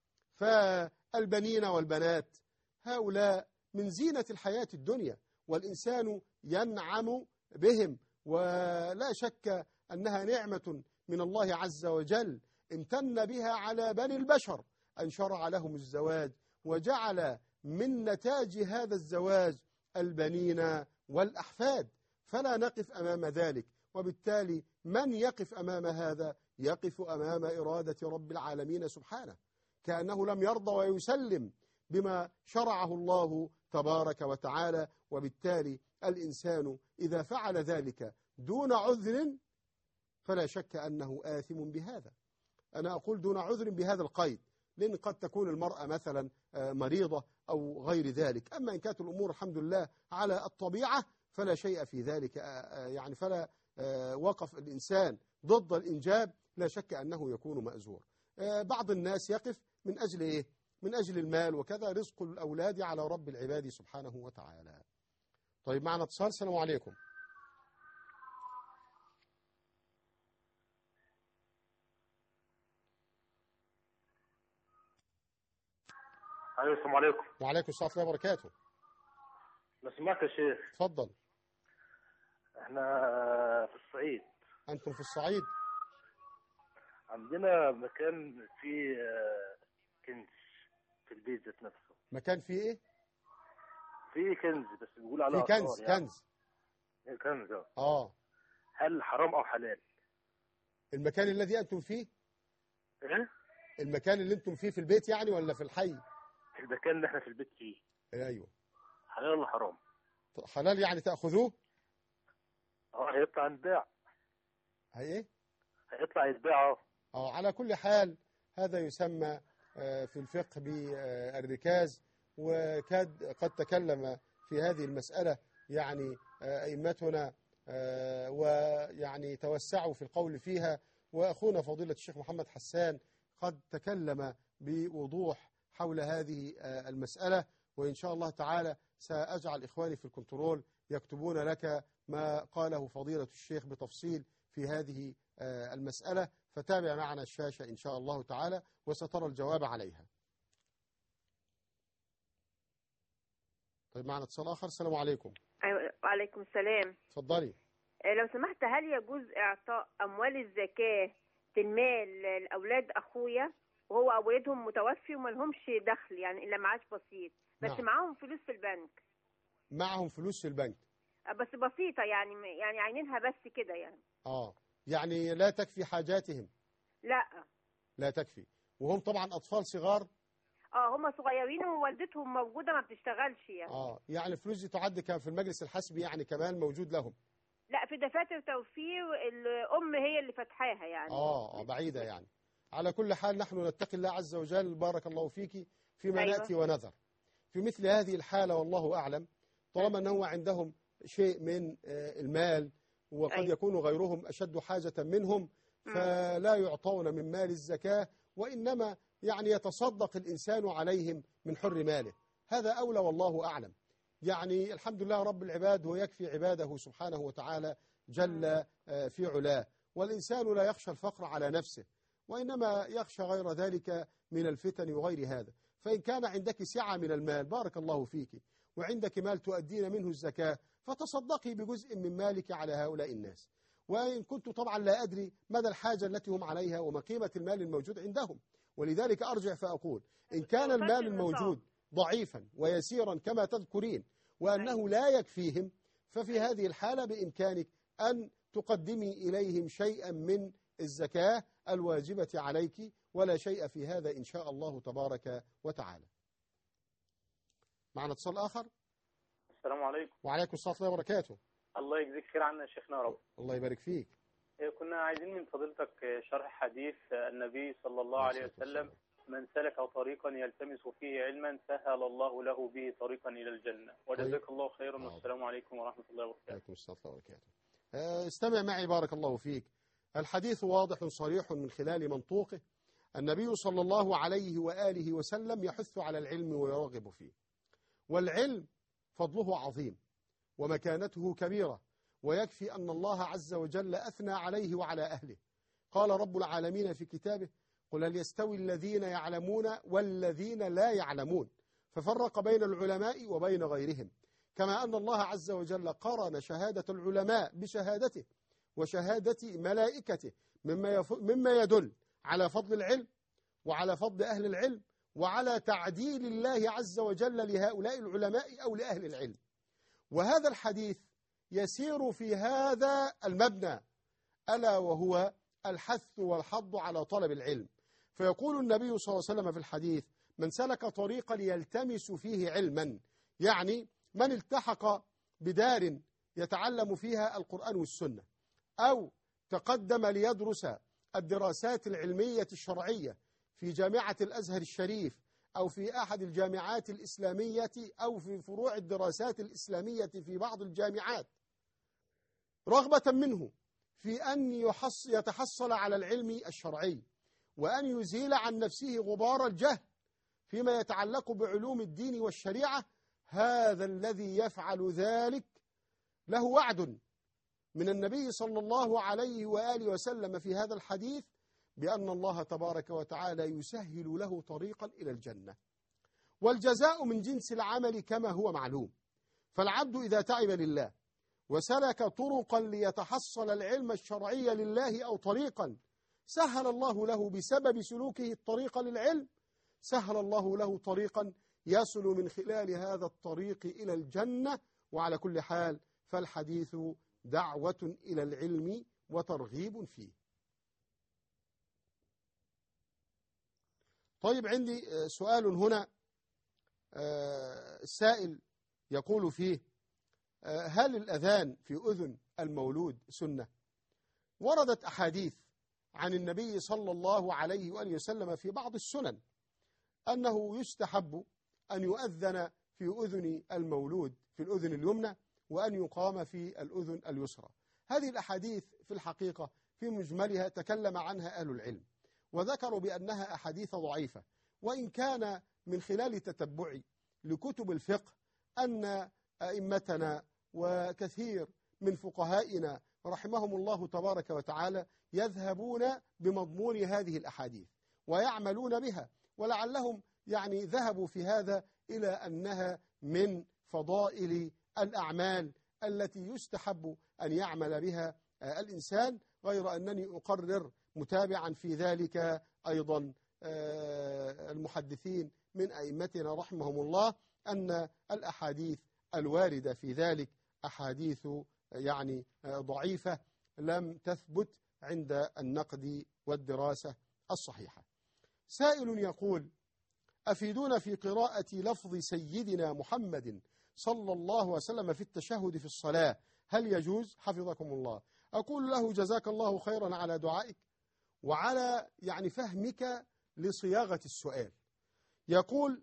فالبنين والبنات هؤلاء من زينة الحياة الدنيا، والإنسان ينعم بهم، ولا شك أنها نعمة من الله عز وجل امتن بها على بني البشر أن شرع لهم الزواج، وجعل من نتاج هذا الزواج البنين والأحفاد، فلا نقف أمام ذلك. وبالتالي من يقف أمام هذا يقف أمام إرادة رب العالمين سبحانه، كأنه لم يرضى ويسلم بما شرعه الله تبارك وتعالى. وبالتالي الإنسان إذا فعل ذلك دون عذر فلا شك أنه آثم بهذا. أنا أقول دون عذر بهذا القيد، لأن قد تكون المرأة مثلا مريضة أو غير ذلك. أما إن كانت الأمور الحمد لله على الطبيعة فلا شيء في ذلك، يعني فلا وقف الإنسان ضد الإنجاب لا شك أنه يكون مأزور. بعض الناس يقف من أجل إيه؟ من أجل المال وكذا، رزق الأولاد على رب العباد سبحانه وتعالى. طيب معنا اتصال. السلام عليكم. ايوه السلام عليكم. وعليكم السلام ورحمة الله وبركاته. لو سمحت يا شيخ. اتفضل. احنا في الصعيد. انتم في الصعيد؟ عندنا مكان فيه كنز في البيت ذات نفسه. مكان فيه ايه؟ فيه كنز بس بيقول عليه فيه كنز. يعني. كنز كنز اه هل حرام او حلال؟ المكان الذي انتم فيه؟ ايه؟ المكان اللي انتم فيه في البيت يعني ولا في الحي؟ المكان اللي احنا في البيت فيه. ايوه. حلال ولا حرام؟ حلال يعني تأخذوه؟ اه هيطلع يتباع. هي ايه؟ هيطلع يتباع اه. اه على كل حال هذا يسمى في الفقه بالركاز، وقد قد تكلم في هذه المسألة يعني أئمتنا ويعني توسعوا في القول فيها، وأخونا فضيلة الشيخ محمد حسان قد تكلم بوضوح حول هذه المسألة، وإن شاء الله تعالى سأجعل إخواني في الكنترول يكتبون لك ما قاله فضيلة الشيخ بتفصيل في هذه المسألة، فتابع معنا الشاشة إن شاء الله تعالى وسترى الجواب عليها. طيب معنا اتصال آخر. السلام عليكم. أيوة وعليكم السلام. اتفضلي. لو سمحت، هل يجوز إعطاء أموال الزكاة في المال لأولاد أخويا وهو أولادهم متوفي وما لهمش دخل يعني إلا معاش بسيط، بس نعم. معاهم فلوس في البنك؟ معهم فلوس في البنك بس بسيطة يعني يعني عينينها بس كده يعني. آه يعني لا تكفي حاجاتهم؟ لا لا تكفي، وهم طبعا أطفال صغار؟ اه هم صغيرين ووالدتهم موجودة ما بتشتغلش يعني. اه يعني الفلوس دي تعد كان في المجلس الحسبي يعني كمان موجود لهم؟ لا في دفاتر توفير الأم هي اللي فتحاها يعني. اه بعيدة يعني. على كل حال نحن نتقي الله عز وجل بارك الله فيك فيما أيوة. نأتي ونذر في مثل هذه الحالة، والله أعلم، طالما أنه عندهم شيء من المال وقد أيوة. يكون غيرهم أشد حاجة منهم، فلا يعطون من مال الزكاة، وإنما يعني يتصدق الإنسان عليهم من حر ماله، هذا أولى والله أعلم. يعني الحمد لله رب العباد ويكفي عباده سبحانه وتعالى جل في علاه، والإنسان لا يخشى الفقر على نفسه وإنما يخشى غير ذلك من الفتن وغير هذا. فإن كان عندك سعة من المال بارك الله فيك وعندك مال تؤدين منه الزكاة فتصدقي بجزء من مالك على هؤلاء الناس، وإن كنت طبعا لا أدري مدى الحاجة التي هم عليها وما قيمة المال الموجود عندهم، ولذلك أرجع فأقول إن كان المال الموجود ضعيفا ويسيرا كما تذكرين وأنه لا يكفيهم، ففي هذه الحالة بإمكانك أن تقدمي إليهم شيئا من الزكاة الواجبة عليك، ولا شيء في هذا إن شاء الله تبارك وتعالى. معنا اتصال آخر. السلام عليكم. وعليكم السلام ورحمة الله وبركاته. الله يجزيك خير عنا يا شيخنا يا رب. الله يبارك فيك. كنا عايزين من فضيلتك شرح حديث النبي صلى الله عليه وسلم: من سلك طريقا يلتمس فيه علما سهل الله له به طريقا إلى الجنة. وجزاك الله خيرا والسلام عليكم ورحمة الله وبركاته. وعليكم السلام ورحمة الله وبركاته. استمع معي بارك الله فيك. الحديث واضح صريح من خلال منطوقه. النبي صلى الله عليه وآله وسلم يحث على العلم ويرغب فيه، والعلم فضله عظيم ومكانته كبيرة، ويكفي أن الله عز وجل أثنى عليه وعلى أهله. قال رب العالمين في كتابه: قل هل يستوي الذين يعلمون والذين لا يعلمون، ففرق بين العلماء وبين غيرهم، كما أن الله عز وجل قرن شهادة العلماء بشهادته وشهادة ملائكته، مما, مما يدل على فضل العلم وعلى فضل أهل العلم وعلى تعديل الله عز وجل لهؤلاء العلماء أو لأهل العلم. وهذا الحديث يسير في هذا المبنى، ألا وهو الحث والحض على طلب العلم. فيقول النبي صلى الله عليه وسلم في الحديث: من سلك طريقا يلتمس فيه علما، يعني من التحق بدار يتعلم فيها القرآن والسنة، أو تقدم ليدرس الدراسات العلمية الشرعية في جامعة الأزهر الشريف أو في أحد الجامعات الإسلامية أو في فروع الدراسات الإسلامية في بعض الجامعات، رغبة منه في أن يحص يتحصل على العلم الشرعي وأن يزيل عن نفسه غبار الجهل فيما يتعلق بعلوم الدين والشريعة، هذا الذي يفعل ذلك له وعد من النبي صلى الله عليه وآله وسلم في هذا الحديث بأن الله تبارك وتعالى يسهل له طريقا إلى الجنة. والجزاء من جنس العمل كما هو معلوم. فالعبد إذا تعب لله وسلك طرقا ليتحصل العلم الشرعي لله أو طريقا سهل الله له بسبب سلوكه الطريق للعلم، سهل الله له طريقا يصل من خلال هذا الطريق إلى الجنة. وعلى كل حال فالحديث دعوة إلى العلم وترغيب فيه. طيب، عندي سؤال هنا. السائل يقول فيه: هل الأذان في أذن المولود سنة؟ وردت أحاديث عن النبي صلى الله عليه وآله وسلم في بعض السنن أنه يستحب أن يؤذن في أذن المولود في الأذن اليمنى وأن يقام في الأذن اليسرى. هذه الأحاديث في الحقيقة في مجملها تكلم عنها أهل العلم وذكروا بأنها أحاديث ضعيفة، وإن كان من خلال تتبعي لكتب الفقه أن أئمتنا وكثير من فقهائنا رحمهم الله تبارك وتعالى يذهبون بمضمون هذه الأحاديث ويعملون بها، ولعلهم يعني ذهبوا في هذا إلى أنها من فضائل الأعمال التي يستحب أن يعمل بها الإنسان، غير أنني أقرر متابعا في ذلك أيضا المحدثين من أئمتنا رحمهم الله أن الأحاديث الواردة في ذلك أحاديث يعني ضعيفة لم تثبت عند النقد والدراسة الصحيحة. سائل يقول: أفيدونا في قراءة لفظ سيدنا محمد صلى الله عليه وسلم في التشهد في الصلاة، هل يجوز؟ حفظكم الله. أقول له: جزاك الله خيرا على دعائك وعلى يعني فهمك لصياغة السؤال. يقول: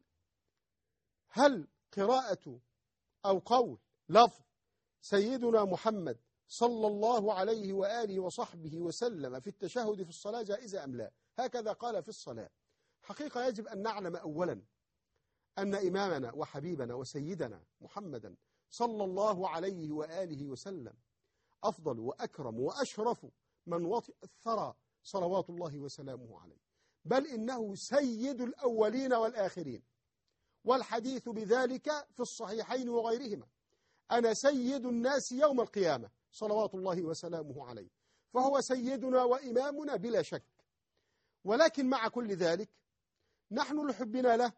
هل قراءة أو قول لفظ سيدنا محمد صلى الله عليه وآله وصحبه وسلم في التشهد في الصلاة جائزة أم لا؟ هكذا قال في الصلاة. حقيقة يجب أن نعلم أولا أن إمامنا وحبيبنا وسيدنا محمدا صلى الله عليه وآله وسلم أفضل وأكرم وأشرف من وطئ الثرى صلوات الله وسلامه عليه، بل إنه سيد الأولين والآخرين، والحديث بذلك في الصحيحين وغيرهما: أنا سيد الناس يوم القيامة صلوات الله وسلامه عليه. فهو سيدنا وإمامنا بلا شك. ولكن مع كل ذلك نحن لحبنا له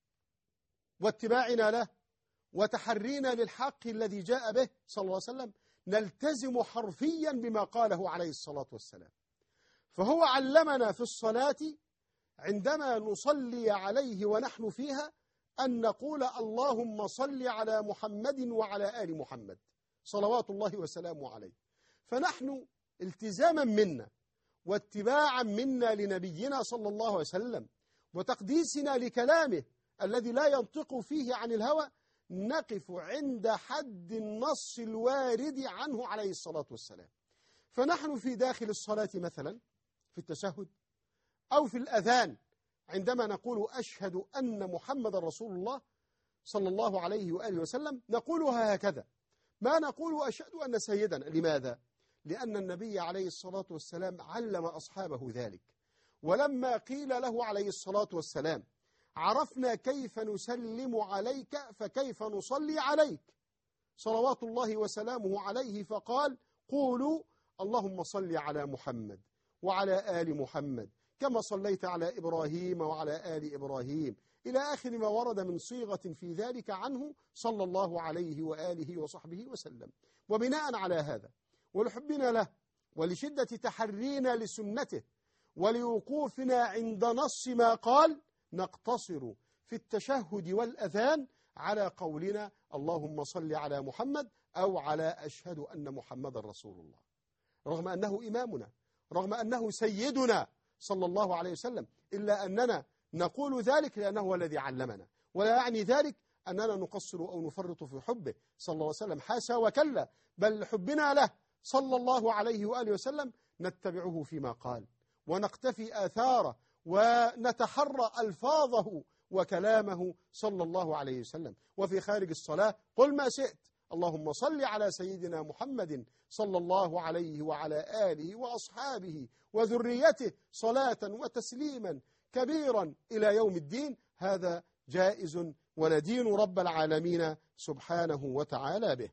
واتباعنا له وتحرينا للحق الذي جاء به صلى الله عليه وسلم نلتزم حرفيا بما قاله عليه الصلاة والسلام. فهو علمنا في الصلاة عندما نصلي عليه ونحن فيها أن نقول: اللهم صل على محمد وعلى آل محمد صلوات الله وسلامه عليه. فنحن التزاما منا واتباعا منا لنبينا صلى الله عليه وسلم وتقديسنا لكلامه الذي لا ينطق فيه عن الهوى نقف عند حد النص الوارد عنه عليه الصلاة والسلام. فنحن في داخل الصلاة مثلا في التشهد أو في الأذان عندما نقول: أشهد أن محمد رسول الله صلى الله عليه وآله وسلم، نقولها هكذا، ما نقول أشهد أن سيدنا. لماذا؟ لأن النبي عليه الصلاة والسلام علم أصحابه ذلك. ولما قيل له عليه الصلاة والسلام: عرفنا كيف نسلم عليك فكيف نصلي عليك صلوات الله وسلامه عليه، فقال: قولوا اللهم صل على محمد وعلى آل محمد كما صليت على إبراهيم وعلى آل إبراهيم، إلى آخر ما ورد من صيغة في ذلك عنه صلى الله عليه وآله وصحبه وسلم. وبناء على هذا ولحبنا له ولشدة تحرينا لسنته ولوقوفنا عند نص ما قال نقتصر في التشهد والأذان على قولنا: اللهم صل على محمد أو على أشهد أن محمد رسول الله، رغم أنه إمامنا، رغم أنه سيدنا صلى الله عليه وسلم، إلا أننا نقول ذلك لأنه هو الذي علمنا، ولا يعني ذلك أننا نقصر أو نفرط في حبه صلى الله عليه وسلم، حاشا وكلا، بل حبنا له صلى الله عليه وآله وسلم نتبعه فيما قال ونقتفي آثاره ونتحرى ألفاظه وكلامه صلى الله عليه وسلم. وفي خارج الصلاة قل ما شئت، اللهم صل على سيدنا محمد صلى الله عليه وعلى آله وأصحابه وذريته صلاة وتسليما كبيرا إلى يوم الدين. هذا جائز وندين رب العالمين سبحانه وتعالى به.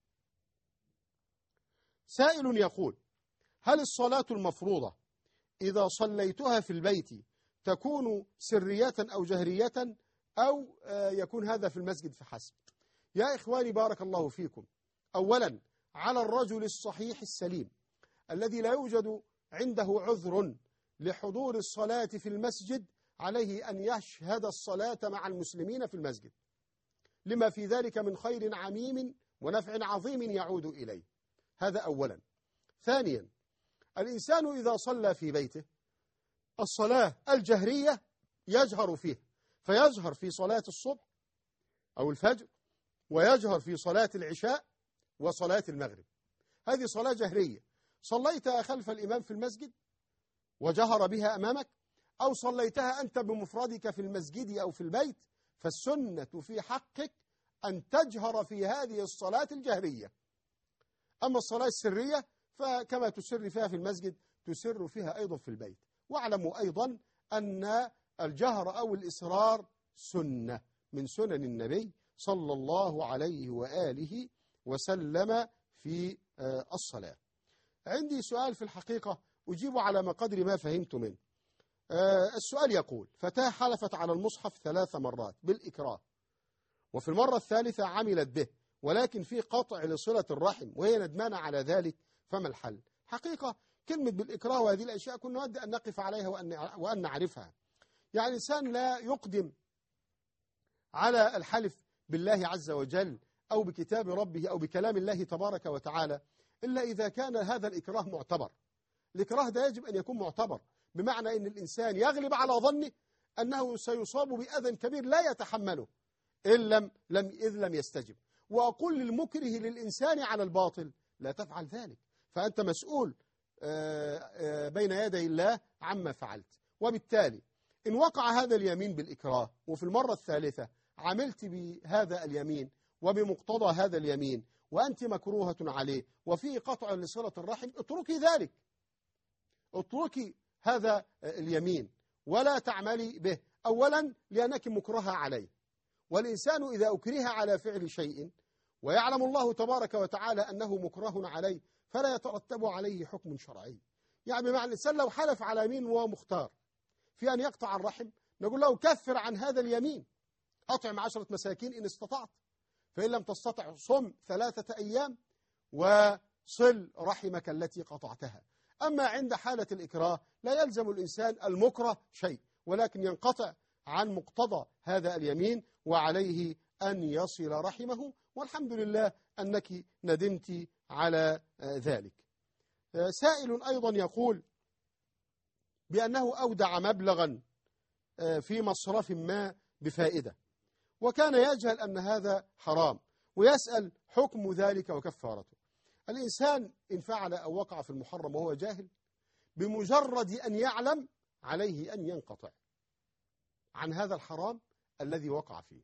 سائل يقول: هل الصلاة المفروضة إذا صليتها في البيت تكون سرية أو جهرية أو يكون هذا في المسجد فحسب؟ يا إخواني بارك الله فيكم، أولا على الرجل الصحيح السليم الذي لا يوجد عنده عذر لحضور الصلاة في المسجد عليه أن يشهد الصلاة مع المسلمين في المسجد، لما في ذلك من خير عميم ونفع عظيم يعود إليه. هذا أولا. ثانيا، الإنسان إذا صلى في بيته الصلاة الجهرية يجهر فيه، فيجهر في صلاة الصبح أو الفجر، ويجهر في صلاة العشاء وصلاة المغرب. هذه صلاة جهرية، صليتها خلف الإمام في المسجد وجهر بها أمامك، أو صليتها أنت بمفردك في المسجد أو في البيت، فالسنة في حقك أن تجهر في هذه الصلاة الجهرية. أما الصلاة السرية فكما تسر فيها في المسجد تسر فيها أيضا في البيت. واعلموا أيضا أن الجهر أو الإسرار سنة من سنن النبي صلى الله عليه وآله وسلم في الصلاة. عندي سؤال في الحقيقة أجيب على ما قدر ما فهمت منه. السؤال يقول: فتاة حلفت على المصحف ثلاث مرات بالإكراه، وفي المرة الثالثة عملت به، ولكن في قطع لصلة الرحم وهي ندمانة على ذلك، فما الحل؟ حقيقة كلمة بالإكراه وهذه الأشياء كنا نود أن نقف عليها وأن, وأن نعرفها. يعني الإنسان لا يقدم على الحلف بالله عز وجل أو بكتاب ربه أو بكلام الله تبارك وتعالى إلا إذا كان هذا الإكراه معتبر. الإكراه ده يجب أن يكون معتبر، بمعنى أن الإنسان يغلب على ظنه أنه سيصاب بأذى كبير لا يتحمله إن لم, لم إذ لم يستجب. وأقول للمكره للإنسان على الباطل: لا تفعل ذلك، فأنت مسؤول بين يدي الله عما فعلت. وبالتالي إن وقع هذا اليمين بالإكراه وفي المرة الثالثة عملت بهذا اليمين وبمقتضى هذا اليمين وأنت مكروهة عليه وفيه قطع لصلة الرحم، اتركي ذلك، اتركي هذا اليمين ولا تعملي به. أولا لأنك مكرهة عليه، والإنسان إذا أكره على فعل شيء ويعلم الله تبارك وتعالى أنه مكره عليه فلا يترتب عليه حكم شرعي. يعني بمعنى الإنسان لو حلف على يمين وهو مختار في أن يقطع الرحم، نقول له كفر عن هذا اليمين، أطعم عشرة مساكين إن استطعت، فإن لم تستطع صم ثلاثة أيام وصل رحمك التي قطعتها. أما عند حالة الإكراه لا يلزم الإنسان المكره شيء، ولكن ينقطع عن مقتضى هذا اليمين وعليه أن يصل رحمه، والحمد لله أنك ندمت على ذلك. سائل أيضا يقول بأنه أودع مبلغا في مصرف ما بفائدة، وكان يجهل أن هذا حرام، ويسأل حكم ذلك وكفارته. الإنسان إن فعل أو وقع في المحرم وهو جاهل، بمجرد أن يعلم عليه أن ينقطع عن هذا الحرام الذي وقع فيه.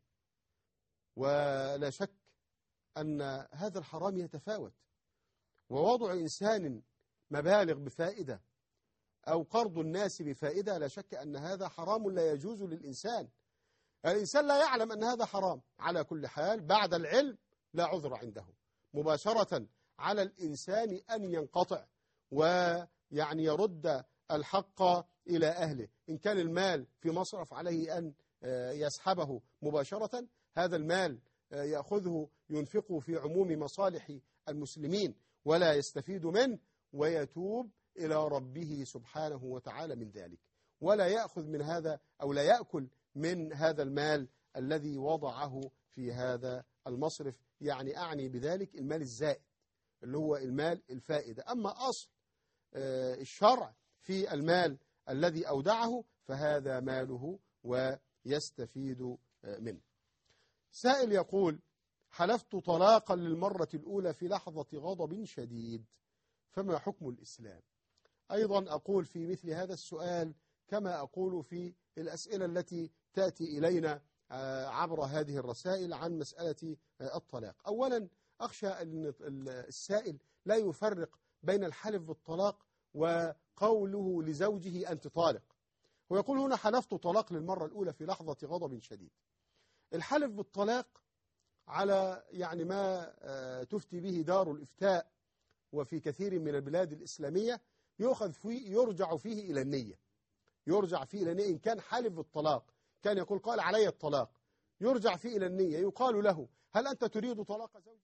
ولا شك أن هذا الحرام يتفاوت، ووضع إنسان مبالغ بفائدة أو قرض الناس بفائدة لا شك أن هذا حرام لا يجوز للإنسان. الإنسان لا يعلم أن هذا حرام، على كل حال بعد العلم لا عذر عنده، مباشرة على الإنسان أن ينقطع ويعني يرد الحق إلى أهله. إن كان المال في مصرف عليه أن يسحبه مباشرة، هذا المال يأخذه ينفقه في عموم مصالح المسلمين ولا يستفيد منه، ويتوب إلى ربه سبحانه وتعالى من ذلك، ولا يأخذ من هذا أو لا يأكل من هذا المال الذي وضعه في هذا المصرف. يعني أعني بذلك المال الزائد اللي هو المال الفائدة. أما أصل الشرع في المال الذي أودعه فهذا ماله ويستفيد منه. سائل يقول: حلفت طلاقا للمرة الأولى في لحظة غضب شديد، فما حكم الإسلام؟ أيضا أقول في مثل هذا السؤال كما أقول في الأسئلة التي تأتي إلينا عبر هذه الرسائل عن مسألة الطلاق. أولا أخشى أن السائل لا يفرق بين الحلف بالطلاق وقوله لزوجه أنت طالق. ويقول هنا: حلفت طلاق للمرة الأولى في لحظة غضب شديد. الحلف بالطلاق على يعني ما تفتي به دار الإفتاء وفي كثير من البلاد الإسلامية يؤخذ فيه يرجع فيه إلى النية، يرجع فيه إلى النية. إن كان حلف بالطلاق كان يقول قال علي الطلاق، يرجع فيه إلى النية. يقال له: هل أنت تريد طلاق زوجك؟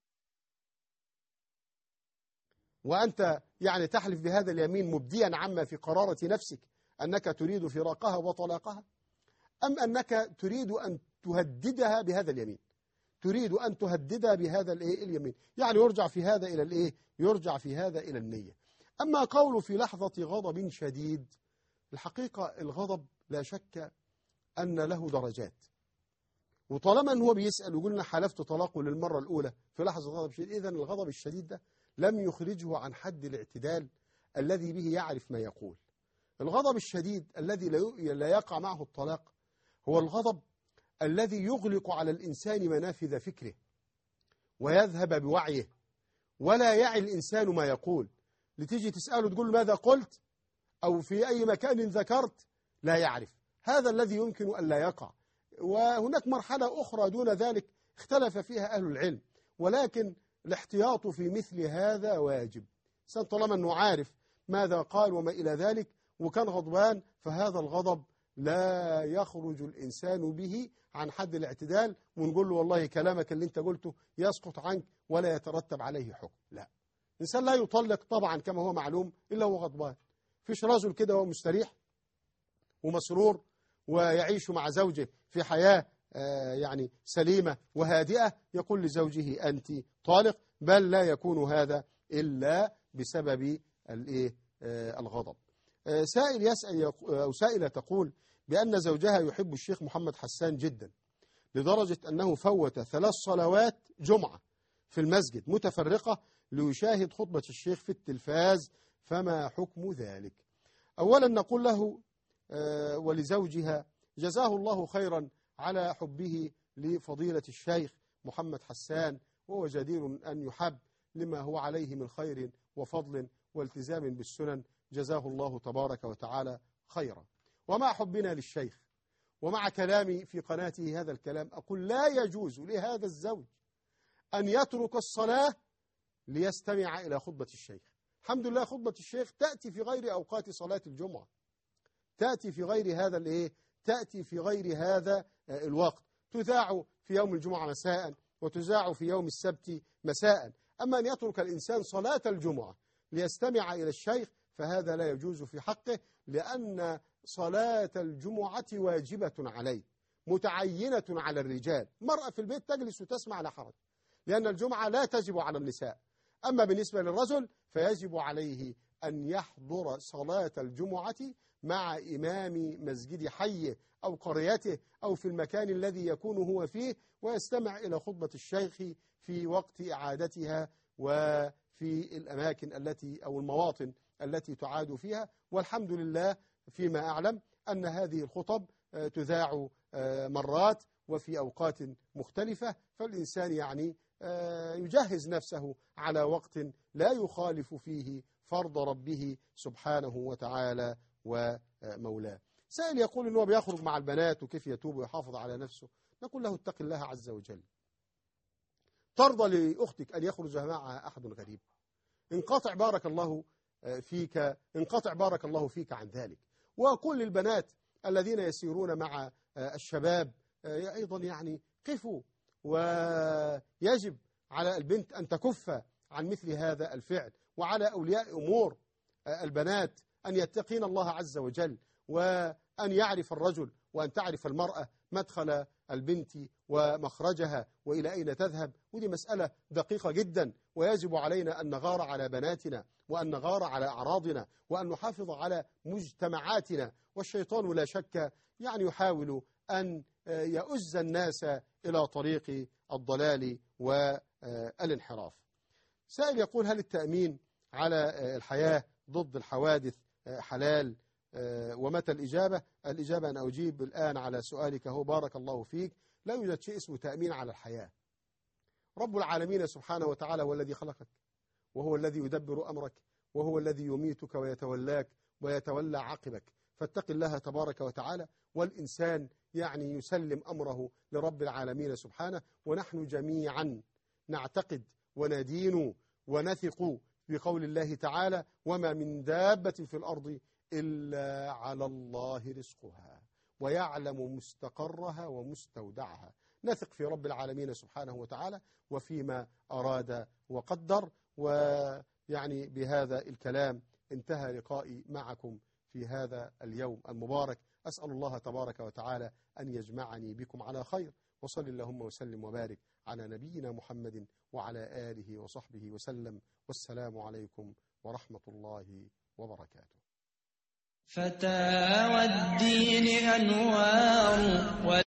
وأنت يعني تحلف بهذا اليمين مبديا عما في قرارة نفسك أنك تريد فراقها وطلاقها، أم أنك تريد أن تهددها بهذا اليمين، تريد أن تهددها بهذا اليمين؟ يعني يرجع في هذا إلى الإيه؟ يرجع في هذا إلى النية. أما قوله في لحظة غضب شديد، الحقيقة الغضب لا شك أن له درجات، وطالما أنه بيسأل ويقولنا حلفت طلاقه للمرة الأولى في لحظة غضب شديد، إذن الغضب الشديد ده لم يخرجه عن حد الاعتدال الذي به يعرف ما يقول. الغضب الشديد الذي لا يقع معه الطلاق هو الغضب الذي يغلق على الإنسان منافذ فكره ويذهب بوعيه، ولا يعي الإنسان ما يقول. لتيجي تسأله تقول ماذا قلت أو في أي مكان ذكرت، لا يعرف. هذا الذي يمكن أن لا يقع. وهناك مرحلة أخرى دون ذلك اختلف فيها أهل العلم، ولكن الاحتياط في مثل هذا واجب. إنسان طالما أنه عارف ماذا قال وما إلى ذلك وكان غضبان، فهذا الغضب لا يخرج الإنسان به عن حد الاعتدال ونقول له والله كلامك اللي انت قلته يسقط عنك ولا يترتب عليه حكم. لا، الإنسان لا يطلق طبعا كما هو معلوم إلا هو غضبان. فيش رجل كده هو مستريح ومسرور ويعيش مع زوجه في حياة يعني سليمة وهادئة يقول لزوجه أنت طالق، بل لا يكون هذا إلا بسبب الغضب. سائل يسأل أو سائلة تقول بأن زوجها يحب الشيخ محمد حسان جدا لدرجة أنه فوت ثلاث صلوات جمعة في المسجد متفرقة ليشاهد خطبة الشيخ في التلفاز، فما حكم ذلك؟ أولا نقول له ولزوجها جزاه الله خيرا على حبه لفضيلة الشيخ محمد حسان، وهو جدير أن يحب لما هو عليه من خير وفضل والتزام بالسنن، جزاه الله تبارك وتعالى خيرا. ومع حبنا للشيخ ومع كلامي في قناته هذا الكلام أقول لا يجوز لهذا الزوج أن يترك الصلاة ليستمع إلى خطبة الشيخ. الحمد لله خطبة الشيخ تأتي في غير أوقات صلاة الجمعة، تأتي في غير هذا الإيه؟ تأتي في غير هذا الوقت، تذاع في يوم الجمعة مساء وتذاع في يوم السبت مساء. أما أن يترك الإنسان صلاة الجمعة ليستمع إلى الشيخ فهذا لا يجوز في حقه، لأن صلاة الجمعة واجبة عليه متعينة على الرجال. مرأة في البيت تجلس وتسمع لا حرج، لأن الجمعة لا تجب على النساء. أما بالنسبة للرجل فيجب عليه أن يحضر صلاة الجمعة مع إمام مسجد حيه أو قريته أو في المكان الذي يكون هو فيه، ويستمع إلى خطبة الشيخ في وقت إعادتها وفي الأماكن التي أو المواطن التي تعاد فيها. والحمد لله فيما أعلم أن هذه الخطب تذاع مرات وفي أوقات مختلفة، فالإنسان يعني يجهز نفسه على وقت لا يخالف فيه فرض ربه سبحانه وتعالى ومولاه. سائل يقول إنه بيخرج مع البنات وكيف يتوب ويحافظ على نفسه. نقول له اتق الله عز وجل. ترضى لأختك أن يخرج معها أحد غريب؟ انقطع بارك الله فيك، انقطع بارك الله فيك عن ذلك. وأقول للبنات الذين يسيرون مع الشباب أيضا يعني قفوا، ويجب على البنت أن تكف عن مثل هذا الفعل، وعلى أولياء أمور البنات أن يتقين الله عز وجل، وأن يعرف الرجل وأن تعرف المرأة مدخل البنت ومخرجها وإلى أين تذهب، ودي مسألة دقيقة جدا، ويجب علينا أن نغار على بناتنا وأن نغار على أعراضنا وأن نحافظ على مجتمعاتنا. والشيطان لا شك يعني يحاول أن يؤز الناس إلى طريق الضلال والانحراف. سائل يقول: هل التأمين على الحياة ضد الحوادث حلال؟ ومتى الإجابة؟ الإجابة أن أجيب الآن على سؤالك. هو بارك الله فيك، لا يوجد شيء اسمه تأمين على الحياة. رب العالمين سبحانه وتعالى هو الذي خلقك، وهو الذي يدبر أمرك، وهو الذي يميتك ويتولاك ويتولى عقبك، فاتق الله تبارك وتعالى. والإنسان يعني يسلم أمره لرب العالمين سبحانه، ونحن جميعا نعتقد وندين ونثق بقول الله تعالى: وما من دابة في الأرض إلا على الله رزقها ويعلم مستقرها ومستودعها. نثق في رب العالمين سبحانه وتعالى وفيما أراد وقدر. ويعني بهذا الكلام انتهى لقائي معكم في هذا اليوم المبارك. أسأل الله تبارك وتعالى أن يجمعني بكم على خير، وصل اللهم وسلم وبارك على نبينا محمد وعلى آله وصحبه وسلم، والسلام عليكم ورحمة الله وبركاته. فتاوى الدين أنوار